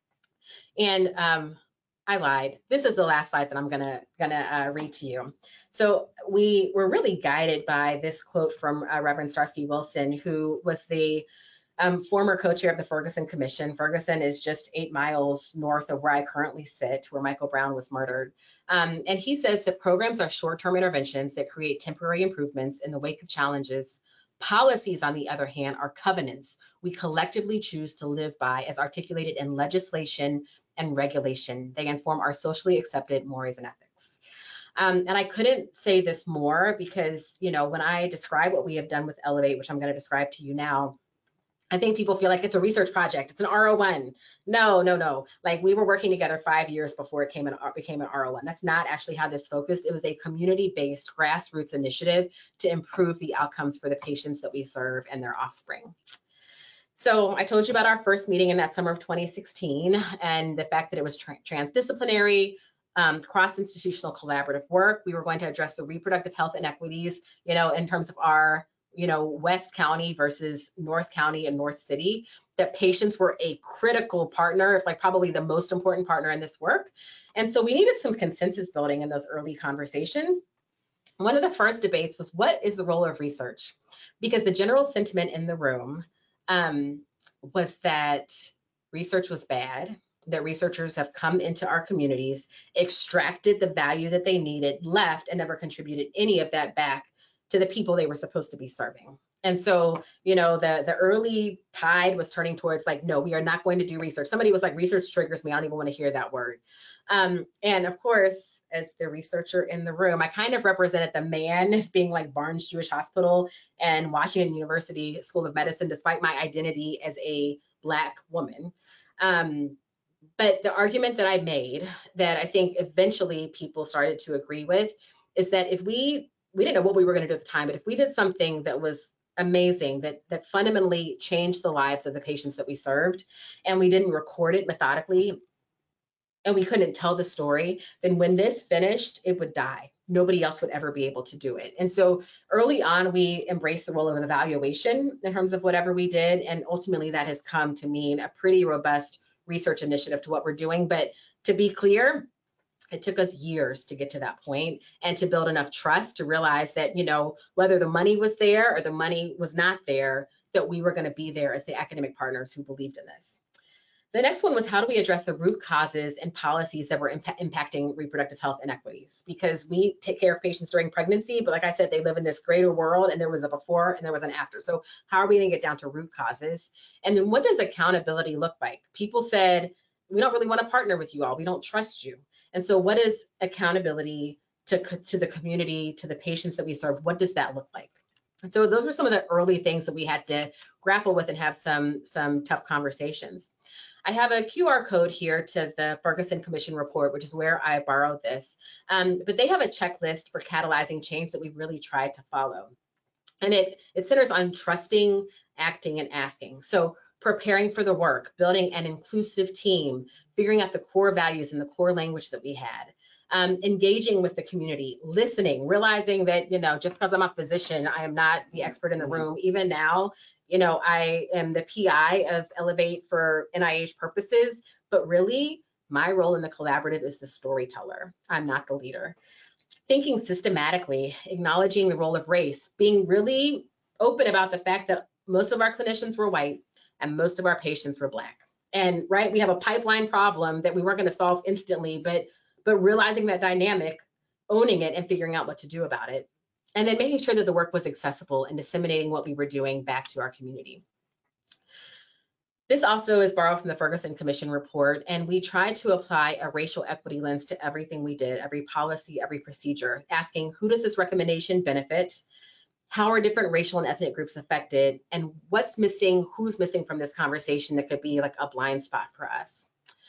And I lied. This is the last slide that I'm gonna read to you. So we were really guided by this quote from Reverend Starsky Wilson, who was the former co-chair of the Ferguson Commission. Ferguson is just 8 miles north of where I currently sit, where Michael Brown was murdered. And he says that programs are short-term interventions that create temporary improvements in the wake of challenges. Policies, on the other hand, are covenants we collectively choose to live by as articulated in legislation and regulation. They inform our socially accepted mores and ethics. And I couldn't say this more because, you know, when I describe what we have done with Elevate, which I'm going to describe to you now, I think people feel like it's a research project. It's an R01. No. Like we were working together 5 years before it became an R01. That's not actually how this focused. It was a community-based grassroots initiative to improve the outcomes for the patients that we serve and their offspring. So I told you about our first meeting in that summer of 2016 and the fact that it was transdisciplinary, cross-institutional collaborative work. We were going to address the reproductive health inequities, you know, in terms of our West County versus North County and North City, that patients were a critical partner, if like probably the most important partner in this work. And so we needed some consensus building in those early conversations. One of the first debates was, what is the role of research? Because the general sentiment in the room was that research was bad, that researchers have come into our communities, extracted the value that they needed, left, and never contributed any of that back to the people they were supposed to be serving. And so, you know, the early tide was turning towards like, no, we are not going to do research. Somebody was like, research triggers me. I don't even want to hear that word. And of course, as the researcher in the room, I kind of represented the man as being like Barnes Jewish Hospital and Washington University School of Medicine, despite my identity as a Black woman. But the argument that I made that I think eventually people started to agree with is that if we didn't know what we were going to do at the time, but if we did something that was amazing, that fundamentally changed the lives of the patients that we served, and we didn't record it methodically, and we couldn't tell the story, then when this finished, it would die. nobody else would ever be able to do it. And so early on, we embraced the role of evaluation in terms of whatever we did. And ultimately that has come to mean a pretty robust research initiative to what we're doing. But to be clear, it took us years to get to that point and to build enough trust to realize that, you know, whether the money was there or the money was not there, that we were going to be there as the academic partners who believed in this. The next one was, how do we address the root causes and policies that were impacting reproductive health inequities? Because we take care of patients during pregnancy, but like I said, they live in this greater world, and there was a before and there was an after. So how are we going to get down to root causes? And then what does accountability look like? People said, we don't really want to partner with you all. We don't trust you. And so what is accountability to the community, to the patients that we serve? What does that look like? And so those were some of the early things that we had to grapple with and have some tough conversations. I have a QR code here to the Ferguson Commission report, which is where I borrowed this. But they have a checklist for catalyzing change that we really tried to follow. And it centers on trusting, acting, and asking. So preparing for the work, building an inclusive team, figuring out the core values and the core language that we had, engaging with the community, listening, realizing that, you know, just because I'm a physician, I am not the expert in the room. Even now, you know, I am the PI of Elevate for NIH purposes, but really my role in the collaborative is the storyteller. I'm not the leader. Thinking systematically, acknowledging the role of race, being really open about the fact that most of our clinicians were white and most of our patients were Black. And right, we have a pipeline problem that we weren't going to solve instantly, but realizing that dynamic, owning it, and figuring out what to do about it. And then making sure that the work was accessible and disseminating what we were doing back to our community. This also is borrowed from the Ferguson Commission report, and we tried to apply a racial equity lens to everything we did, every policy, every procedure, asking, who does this recommendation benefit? How are different racial and ethnic groups affected? And what's missing, who's missing from this conversation that could be like a blind spot for us?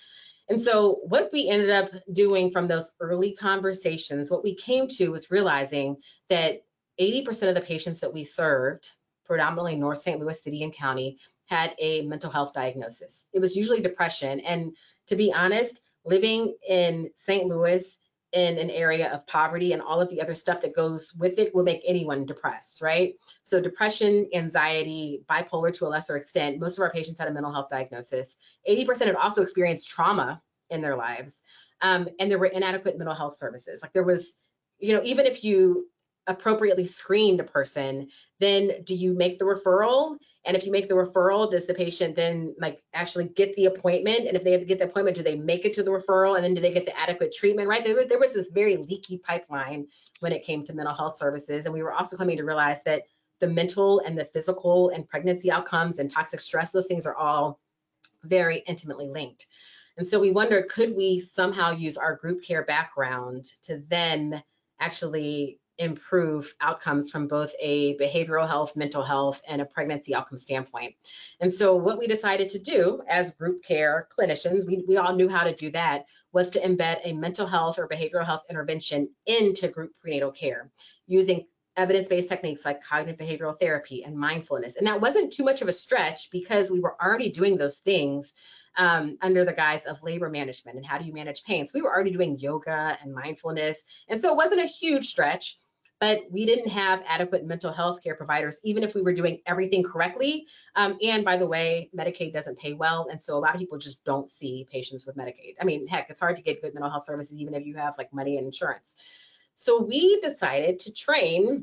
And so what we ended up doing from those early conversations, what we came to was realizing that 80% of the patients that we served, predominantly North St. Louis City and County, had a mental health diagnosis. It was usually depression. And to be honest, living in St. Louis in an area of poverty and all of the other stuff that goes with it will make anyone depressed, right? So depression, anxiety, bipolar to a lesser extent, most of our patients had a mental health diagnosis. 80% had also experienced trauma in their lives. And there were inadequate mental health services. Like there was, you know, even if you appropriately screened a person, then do you make the referral? And if you make the referral, does the patient then like actually get the appointment? And if they have to get the appointment, do they make it to the referral? And then do they get the adequate treatment, right? There was this very leaky pipeline when it came to mental health services. And we were also coming to realize that the mental and the physical and pregnancy outcomes and toxic stress, those things are all very intimately linked. And so we wondered, could we somehow use our group care background to then actually improve outcomes from both a behavioral health, mental health, and a pregnancy outcome standpoint? And so what we decided to do as group care clinicians, we all knew how to do that, was to embed a mental health or behavioral health intervention into group prenatal care using evidence-based techniques like cognitive behavioral therapy and mindfulness. And that wasn't too much of a stretch because we were already doing those things under the guise of labor management and how do you manage pain. So we were already doing yoga and mindfulness. And so it wasn't a huge stretch, but we didn't have adequate mental health care providers, even if we were doing everything correctly. And by the way, Medicaid doesn't pay well. And so a lot of people just don't see patients with Medicaid. I mean, heck, it's hard to get good mental health services, even if you have like money and insurance. So we decided to train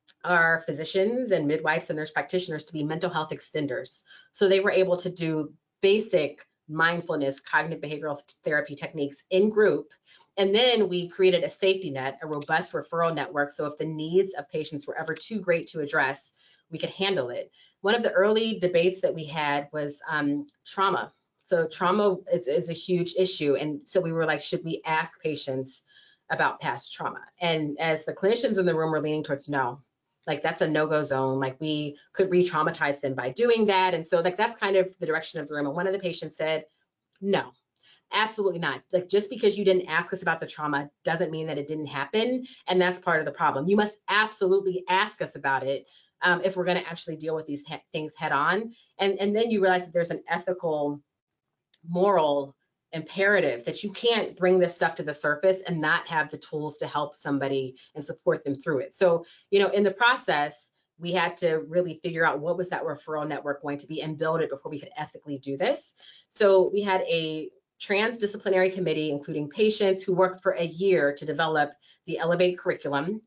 our physicians and midwives and nurse practitioners to be mental health extenders. So they were able to do basic mindfulness, cognitive behavioral therapy techniques in group. And then we created a safety net, a robust referral network. So if the needs of patients were ever too great to address, we could handle it. One of the early debates that we had was trauma. So trauma is a huge issue. And so we were like, should we ask patients about past trauma? And as the clinicians in the room were leaning towards no, like that's a no-go zone. Like we could re-traumatize them by doing that. And so like that's kind of the direction of the room. And one of the patients said, no, absolutely not. Like just because you didn't ask us about the trauma doesn't mean that it didn't happen. And that's part of the problem. You must absolutely ask us about it if we're going to actually deal with these things head on. And then you realize that there's an ethical, moral imperative that you can't bring this stuff to the surface and not have the tools to help somebody and support them through it. So, in the process, we had to really figure out what was that referral network going to be and build it before we could ethically do this. So we had a transdisciplinary committee, including patients, who worked for a year to develop the Elevate curriculum.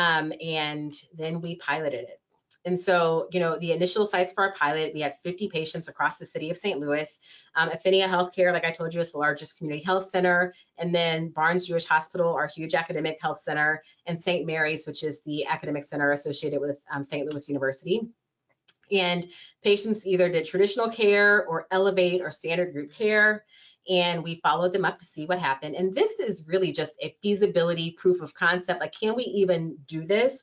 And then we piloted it. And so, the initial sites for our pilot, we had 50 patients across the city of St. Louis. Affinia Healthcare, like I told you, is the largest community health center. And then Barnes Jewish Hospital, our huge academic health center, and St. Mary's, which is the academic center associated with St. Louis University. And patients either did traditional care or Elevate or standard group care. And we followed them up to see what happened. And this is really just a feasibility proof of concept. Like, can we even do this?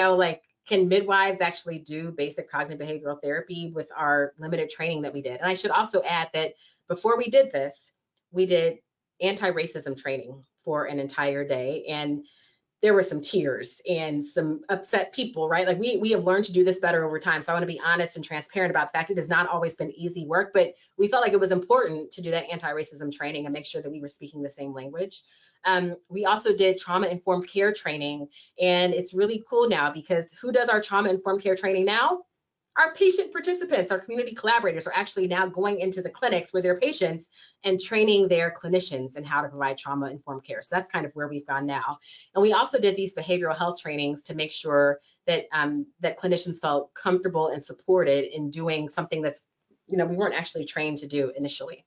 Can midwives actually do basic cognitive behavioral therapy with our limited training that we did? And I should also add that before we did this, we did anti-racism training for an entire day. And there were some tears and some upset people, right? Like we have learned to do this better over time. So I want to be honest and transparent about the fact it has not always been easy work, but we felt like it was important to do that anti-racism training and make sure that we were speaking the same language. We also did trauma-informed care training, and it's really cool now because who does our trauma-informed care training now? Our patient participants, our community collaborators are actually now going into the clinics with their patients and training their clinicians in how to provide trauma-informed care. So that's kind of where we've gone now. And we also did these behavioral health trainings to make sure that that clinicians felt comfortable and supported in doing something that's, we weren't actually trained to do initially.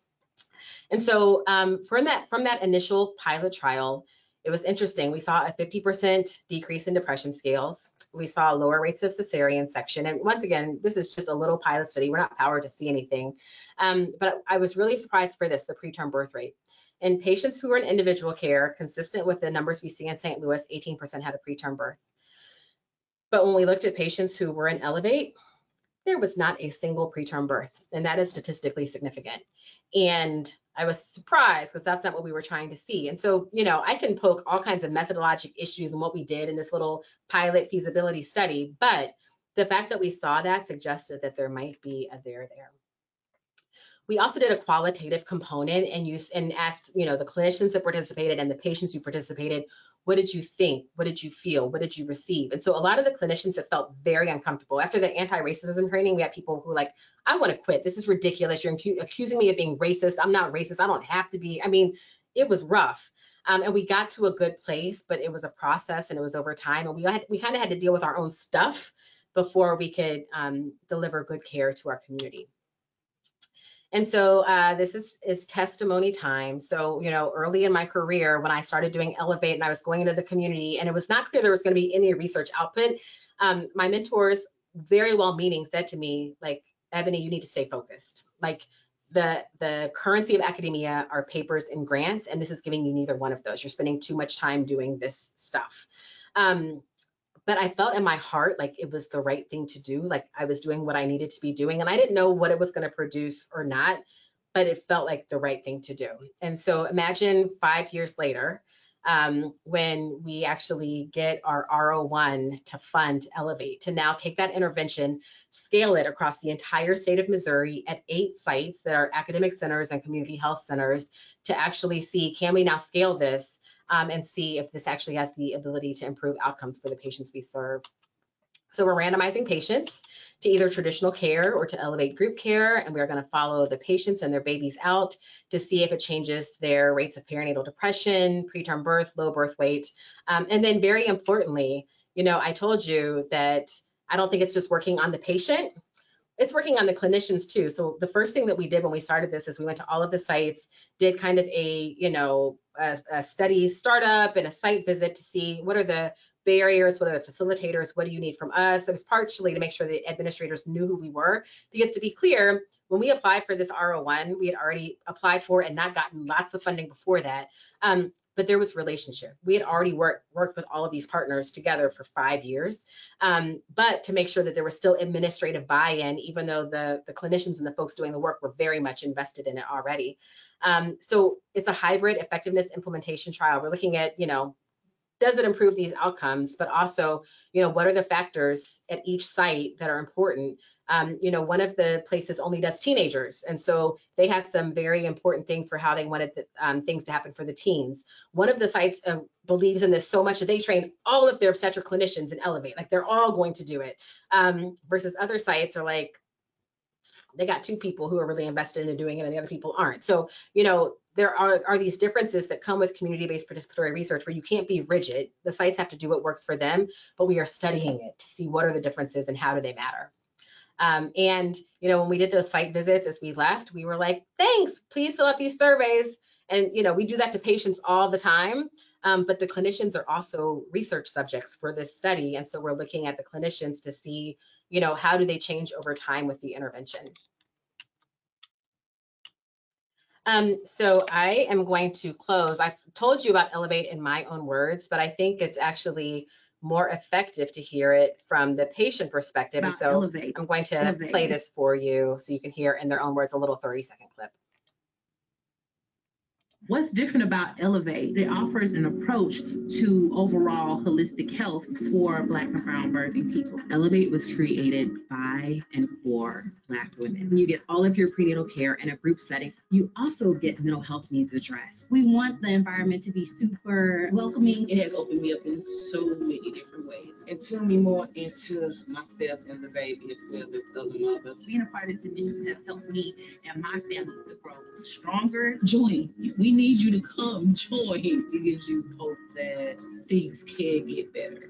And so from that initial pilot trial, it was interesting. We saw a 50% decrease in depression scales. We saw lower rates of cesarean section. And once again, this is just a little pilot study. We're not powered to see anything. But I was really surprised for this, the preterm birth rate. In patients who were in individual care, consistent with the numbers we see in St. Louis, 18% had a preterm birth. But when we looked at patients who were in Elevate, there was not a single preterm birth. And that is statistically significant. And I was surprised because that's not what we were trying to see. And so, I can poke all kinds of methodologic issues in what we did in this little pilot feasibility study, but the fact that we saw that suggested that there might be a there. We also did a qualitative component and asked, the clinicians that participated and the patients who participated, what did you think? What did you feel? What did you receive? And so a lot of the clinicians that felt very uncomfortable. After the anti-racism training, we had people who were like, I want to quit. This is ridiculous. You're accusing me of being racist. I'm not racist. I don't have to be. I mean, it was rough. And we got to a good place, but it was a process and it was over time. And we kind of had to deal with our own stuff before we could deliver good care to our community. And so this is testimony time. So, early in my career, when I started doing Elevate and I was going into the community and it was not clear there was going to be any research output, my mentors, very well-meaning, said to me, like, Ebony, you need to stay focused. Like, the currency of academia are papers and grants, and this is giving you neither one of those. You're spending too much time doing this stuff. But I felt in my heart like it was the right thing to do. Like I was doing what I needed to be doing, and I didn't know what it was going to produce or not, but it felt like the right thing to do. And so imagine 5 years later, when we actually get our R01 to fund Elevate, to now take that intervention, scale it across the entire state of Missouri at 8 sites that are academic centers and community health centers, to actually see, can we now scale this and see if this actually has the ability to improve outcomes for the patients we serve. So we're randomizing patients to either traditional care or to Elevate group care, and we're going to follow the patients and their babies out to see if it changes their rates of perinatal depression, preterm birth, low birth weight. And then very importantly, I told you that I don't think it's just working on the patient, it's working on the clinicians too. So the first thing that we did when we started this is we went to all of the sites, did kind of a study startup and a site visit to see what are the barriers, what are the facilitators, what do you need from us? It was partially to make sure the administrators knew who we were, because to be clear, when we applied for this R01, we had already applied for it and not gotten lots of funding before that. But there was relationship. We had already worked with all of these partners together for 5 years, but to make sure that there was still administrative buy-in, even though the clinicians and the folks doing the work were very much invested in it already. So it's a hybrid effectiveness implementation trial. We're looking at, does it improve these outcomes, but also, what are the factors at each site that are important You know, one of the places only does teenagers. And so they had some very important things for how they wanted things to happen for the teens. One of the sites believes in this so much that they train all of their obstetric clinicians in Elevate, like they're all going to do it. Versus other sites are like, they got 2 people who are really invested in doing it and the other people aren't. So, you know, there are these differences that come with community-based participatory research where you can't be rigid. The sites have to do what works for them, but we are studying it to see what are the differences and how do they matter. And, you know, when we did those site visits as we left, we were like, thanks, please fill out these surveys. And, you know, we do that to patients all the time, but the clinicians are also research subjects for this study. And so we're looking at the clinicians to see, you know, how do they change over time with the intervention. So I am going to close. I've told you about Elevate in my own words, but I think it's actually more effective to hear it from the patient perspective. And so I'm going to play this for you so you can hear in their own words a little 30-second clip. What's different about Elevate? It offers an approach to overall holistic health for Black and brown birthing people. Elevate was created by and for Black women. You get all of your prenatal care in a group setting. You also get mental health needs addressed. We want the environment to be super welcoming. It has opened me up in so many different ways and turned me more into myself and the baby as well as other mothers. Being a part of this mission has helped me and my family to grow stronger. Join. We need you to come join. It gives you hope that things can get better.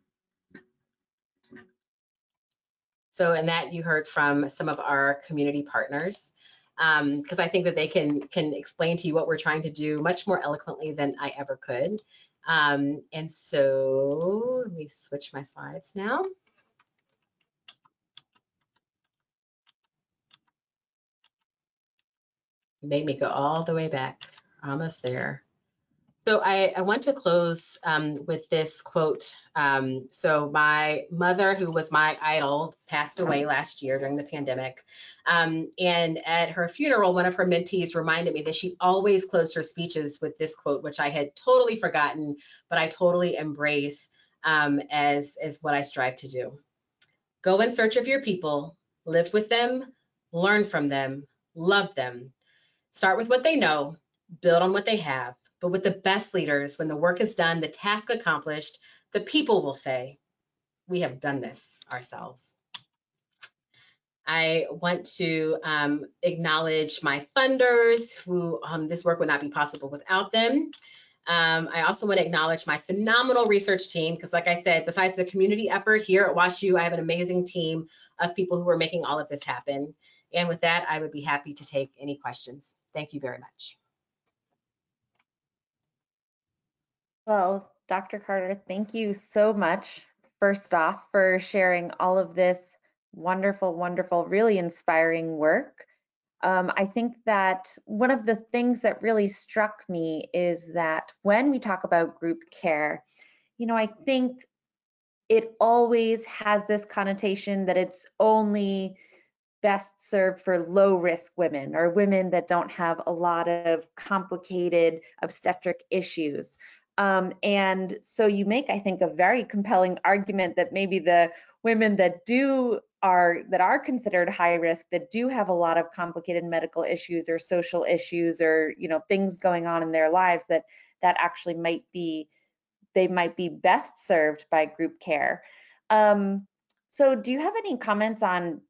So in that you heard from some of our community partners, because I think that they can explain to you what we're trying to do much more eloquently than I ever could. And so let me switch my slides now. Made me go all the way back, almost there. So I want to close with this quote. So my mother, who was my idol, passed away last year during the pandemic. And at her funeral, one of her mentees reminded me that she always closed her speeches with this quote, which I had totally forgotten, but I totally embrace as what I strive to do. Go in search of your people, live with them, learn from them, love them. Start with what they know, build on what they have. But with the best leaders, when the work is done, the task accomplished, the people will say, we have done this ourselves. I want to acknowledge my funders who this work would not be possible without them. I also want to acknowledge my phenomenal research team, because like I said, besides the community effort here at WashU, I have an amazing team of people who are making all of this happen. And with that, I would be happy to take any questions. Thank you very much. Well, Dr. Carter, thank you so much, first off, for sharing all of this wonderful, wonderful, really inspiring work. I think that one of the things that really struck me is that when we talk about group care, you know, I think it always has this connotation that it's only best served for low risk women or women that don't have a lot of complicated obstetric issues. And so you make, I think, a very compelling argument that maybe the women that are considered high risk, that do have a lot of complicated medical issues or social issues or, you know, things going on in their lives, that actually might be best served by group care. So do you have any comments on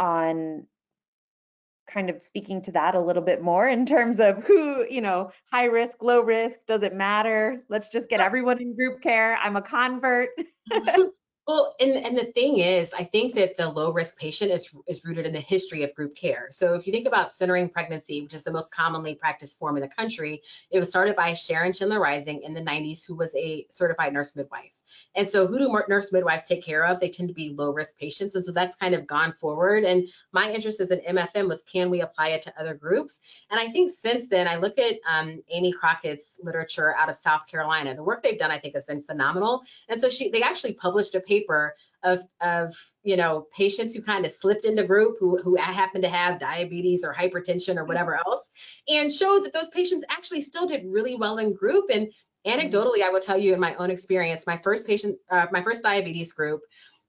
kind of speaking to that a little bit more in terms of who, you know, high risk, low risk, does it matter? Let's just get everyone in group care. I'm a convert. Well, and the thing is, I think that the low risk patient is rooted in the history of group care. So if you think about centering pregnancy, which is the most commonly practiced form in the country, it was started by Sharon Schindler Rising in the 90s, who was a certified nurse midwife. And so who do nurse midwives take care of? They tend to be low risk patients. And so that's kind of gone forward. And my interest as an MFM was, can we apply it to other groups? And I think since then, I look at Amy Crockett's literature out of South Carolina. The work they've done, I think, has been phenomenal. And so they actually published a paper of you know, patients who kind of slipped into group who happen to have diabetes or hypertension or whatever else, and showed that those patients actually still did really well in group. And anecdotally, I will tell you in my own experience, my first diabetes group,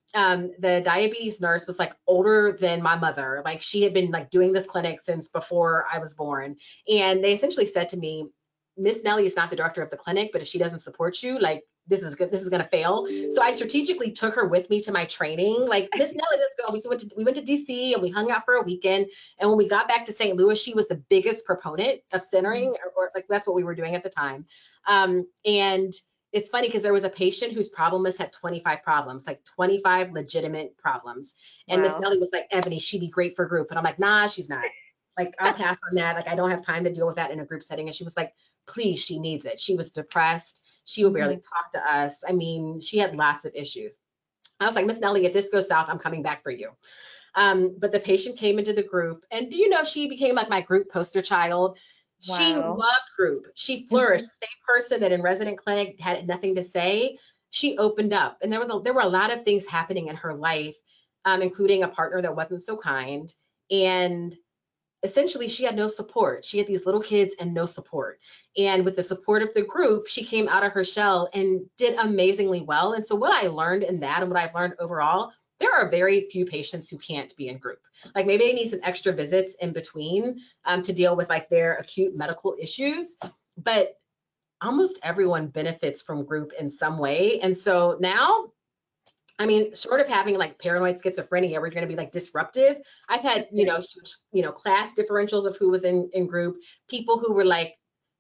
the diabetes nurse was like older than my mother. Like she had been like doing this clinic since before I was born. And they essentially said to me, Miss Nellie is not the director of the clinic, but if she doesn't support you, like this is good, this is gonna fail. So I strategically took her with me to my training. Like, Miss Nellie, let's go. We went to DC and we hung out for a weekend. And when we got back to St. Louis, she was the biggest proponent of centering, or like that's what we were doing at the time. And it's funny because there was a patient whose problem list had 25 problems, like 25 legitimate problems. And Miss Wow. Nellie was like, Ebony, she'd be great for group. And I'm like, nah, she's not. Like, I'll pass on that. Like, I don't have time to deal with that in a group setting. And she was like, please, she needs it. She was depressed. She would barely talk to us. I mean, she had lots of issues. I was like, Miss Nellie, if this goes south, I'm coming back for you. But the patient came into the group, and do you know, she became like my group poster child. She Wow. loved group. She flourished. The same person that in resident clinic had nothing to say, she opened up. And there were a lot of things happening in her life, including a partner that wasn't so kind. And essentially she had no support. She had these little kids and no support. And with the support of the group, she came out of her shell and did amazingly well. And so what I learned in that, and what I've learned overall, there are very few patients who can't be in group. Like maybe they need some extra visits in between to deal with like their acute medical issues, but almost everyone benefits from group in some way. And so now, I mean, short of having like paranoid schizophrenia, where you're going to be like disruptive, I've had, huge, class differentials of who was in group, people who were like,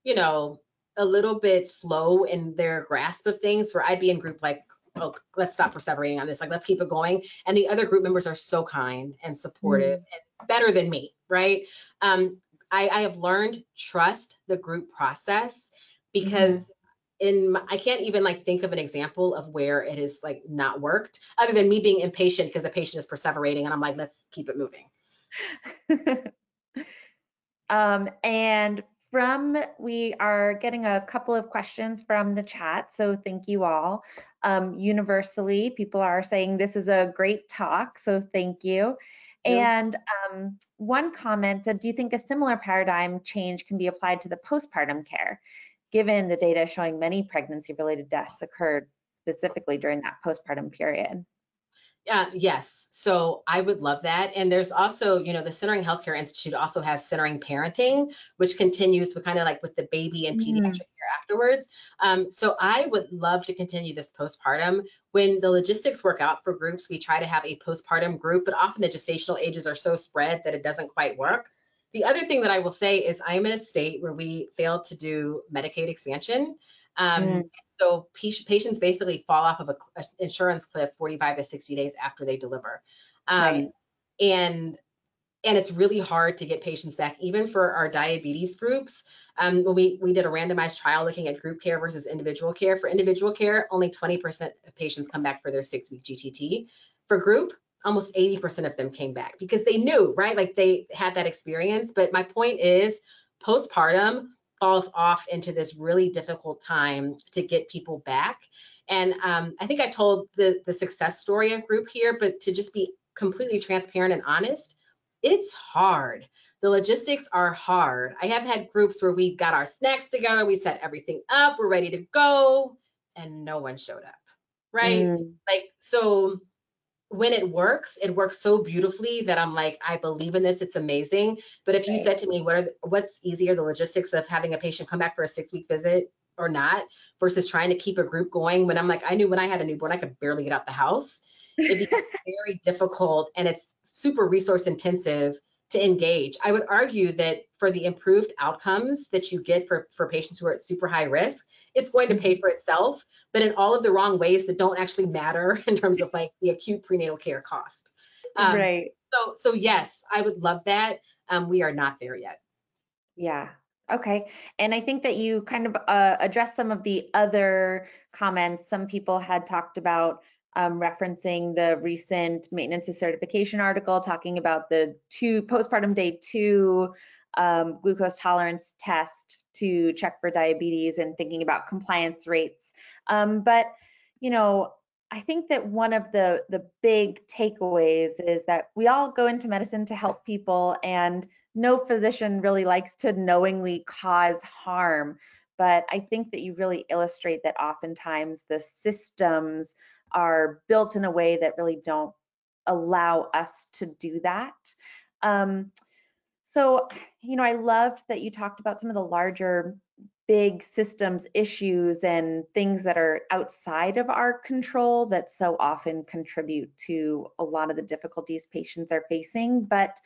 a little bit slow in their grasp of things, where I'd be in group like, oh, let's stop perseverating on this. Like, let's keep it going. And the other group members are so kind and supportive and better than me, right? I have learned trust the group process, because I can't even like think of an example of where it has like not worked, other than me being impatient because a patient is perseverating and I'm like, let's keep it moving. And we are getting a couple of questions from the chat, so thank you all. Universally, people are saying this is a great talk, so thank you. And one comment said, do you think a similar paradigm change can be applied to the postpartum care, given the data showing many pregnancy-related deaths occurred specifically during that postpartum period? Yes, so I would love that. And there's also, the Centering Healthcare Institute also has Centering Parenting, which continues with kind of like with the baby and pediatric care afterwards. So I would love to continue this postpartum. When the logistics work out for groups, we try to have a postpartum group, but often the gestational ages are so spread that it doesn't quite work. The other thing that I will say is I'm in a state where we failed to do Medicaid expansion. So patients basically fall off of an insurance cliff 45 to 60 days after they deliver. Right. And it's really hard to get patients back, even for our diabetes groups. When we did a randomized trial looking at group care versus individual care. For individual care, only 20% of patients come back for their 6-week GTT. For group, almost 80% of them came back because they knew, right? Like they had that experience. But my point is, postpartum falls off into this really difficult time to get people back. And I think I told the success story of group here, but to just be completely transparent and honest, it's hard. The logistics are hard. I have had groups where we got our snacks together, we set everything up, we're ready to go, and no one showed up, right? Like, so when it works so beautifully that I'm like, I believe in this, it's amazing. But if you said to me, what's easier, the logistics of having a patient come back for a 6-week visit or not, versus trying to keep a group going, when I'm like, I knew when I had a newborn, I could barely get out the house. It becomes very difficult, and it's super resource intensive to engage. I would argue that for the improved outcomes that you get for patients who are at super high risk, it's going to pay for itself, but in all of the wrong ways that don't actually matter in terms of like the acute prenatal care cost. Right. So yes, I would love that. We are not there yet. Yeah. Okay. And I think that you kind of addressed some of the other comments. Some people had talked about referencing the recent maintenance of certification article, talking about the postpartum day 2 glucose tolerance test to check for diabetes, and thinking about compliance rates. But, I think that one of the big takeaways is that we all go into medicine to help people, and no physician really likes to knowingly cause harm. but I think that you really illustrate that oftentimes the systems are built in a way that really don't allow us to do that. So, I loved that you talked about some of the larger big systems issues and things that are outside of our control that so often contribute to a lot of the difficulties patients are facing. But,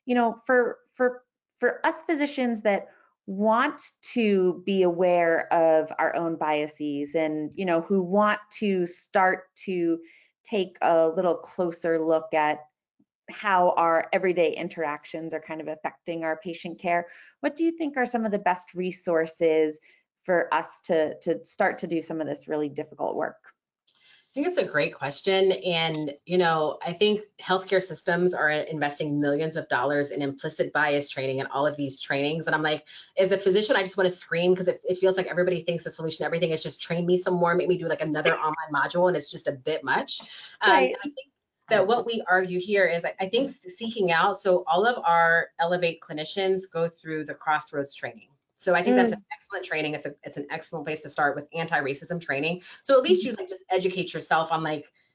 for us physicians that want to be aware of our own biases and, who want to start to take a little closer look at how our everyday interactions are kind of affecting our patient care, what do you think are some of the best resources for us to start to do some of this really difficult work? I think it's a great question. And, I think healthcare systems are investing millions of dollars in implicit bias training and all of these trainings. And I'm like, as a physician, I just want to scream because it feels like everybody thinks the solution to everything is just train me some more, make me do like another online module. And it's just a bit much. Right. I think that what we argue here is I think seeking out, so all of our Elevate clinicians go through the Crossroads training. So I think that's an excellent training. It's an excellent place to start with anti-racism training. So at least you just educate yourself on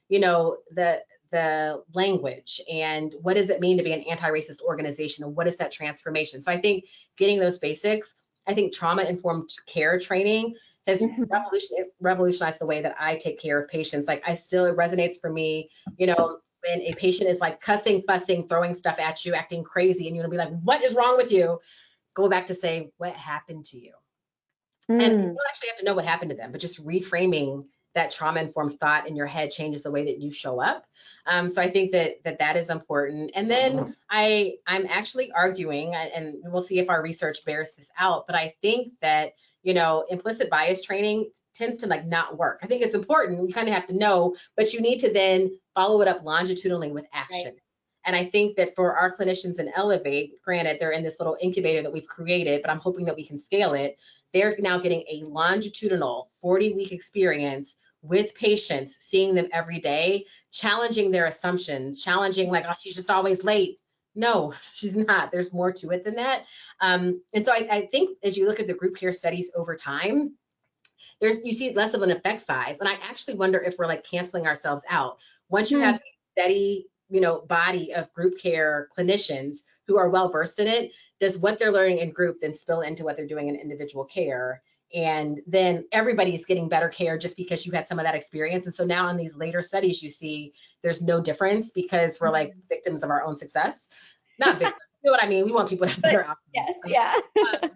the language and what does it mean to be an anti-racist organization and what is that transformation. So I think getting those basics, I think trauma-informed care training has revolutionized the way that I take care of patients. Like it resonates for me, when a patient is like cussing, fussing, throwing stuff at you, acting crazy, and you'll be like, what is wrong with you? Go back to say, what happened to you? And you don't actually have to know what happened to them, but just reframing that trauma-informed thought in your head changes the way that you show up. So I think that is important. And then I'm actually arguing, and we'll see if our research bears this out, but I think that, implicit bias training tends to not work. I think it's important, you kind of have to know, but you need to then follow it up longitudinally with action. Right. And I think that for our clinicians in Elevate, granted, they're in this little incubator that we've created, but I'm hoping that we can scale it. They're now getting a longitudinal 40-week experience with patients, seeing them every day, challenging their assumptions, challenging like, oh, she's just always late. No, she's not. There's more to it than that. And so I think as you look at the group care studies over time, you see less of an effect size. And I actually wonder if we're canceling ourselves out. Once you have a steady body of group care clinicians who are well versed in it, does what they're learning in group then spill into what they're doing in individual care? And then everybody's getting better care just because you had some of that experience. And so now in these later studies, you see there's no difference because we're victims of our own success. Not victims, you know what I mean? We want people to have better outcomes. Yes, yeah.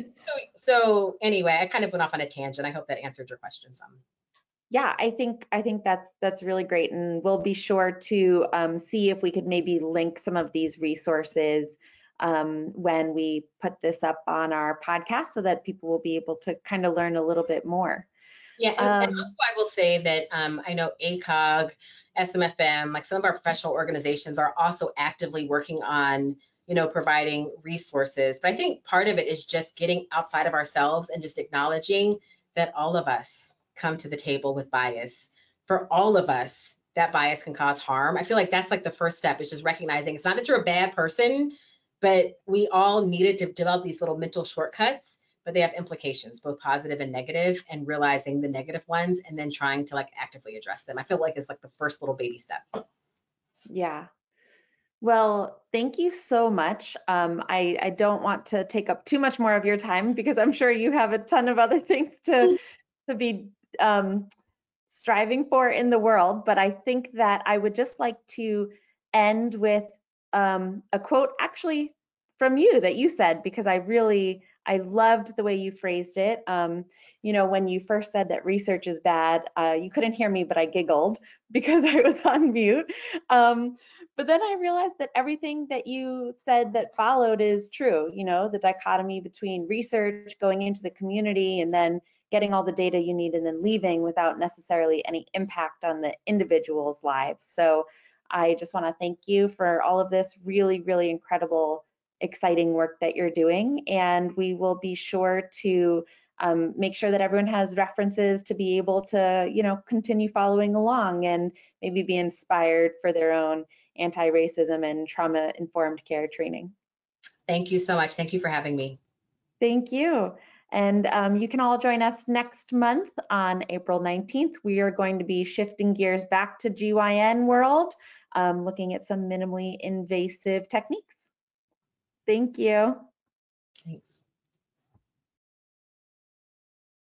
So anyway, I kind of went off on a tangent. I hope that answered your question some. Yeah, I think that's really great, and we'll be sure to see if we could maybe link some of these resources when we put this up on our podcast, so that people will be able to kind of learn a little bit more. Yeah, and also I will say that I know ACOG, SMFM, some of our professional organizations are also actively working on providing resources. But I think part of it is just getting outside of ourselves and just acknowledging that all of us come to the table with bias. For all of us, that bias can cause harm. I feel like that's the first step, is just recognizing it's not that you're a bad person, but we all needed to develop these little mental shortcuts, but they have implications, both positive and negative, and realizing the negative ones and then trying to actively address them. I feel like it's the first little baby step. Yeah. Well, thank you so much. I don't want to take up too much more of your time because I'm sure you have a ton of other things to be striving for in the world. But I think that I would just like to end with a quote actually from you that you said, because I loved the way you phrased it. When you first said that research is bad, you couldn't hear me, but I giggled because I was on mute. But then I realized that everything that you said that followed is true. The dichotomy between research, going into the community, and then getting all the data you need and then leaving without necessarily any impact on the individual's lives. So I just want to thank you for all of this really, really incredible, exciting work that you're doing. And we will be sure to make sure that everyone has references to be able to, continue following along and maybe be inspired for their own anti-racism and trauma-informed care training. Thank you so much. Thank you for having me. Thank you. And you can all join us next month on April 19th. We are going to be shifting gears back to GYN world, looking at some minimally invasive techniques. Thank you. Thanks.